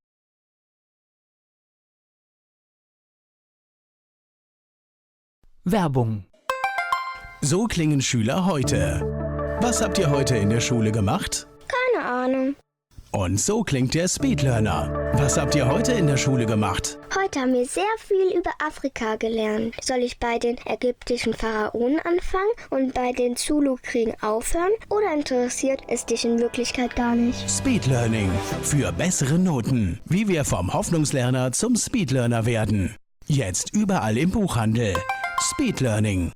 Werbung. So klingen Schüler heute. Was habt ihr heute in der Schule gemacht? Keine Ahnung. Und so klingt der Speedlearner. Was habt ihr heute in der Schule gemacht? Heute haben wir sehr viel über Afrika gelernt. Soll ich bei den ägyptischen Pharaonen anfangen und bei den Zulu-Kriegen aufhören? Oder interessiert es dich in Wirklichkeit gar nicht? Speedlearning. Für bessere Noten. Wie wir vom Hoffnungslerner zum Speedlearner werden. Jetzt überall im Buchhandel. Speedlearning.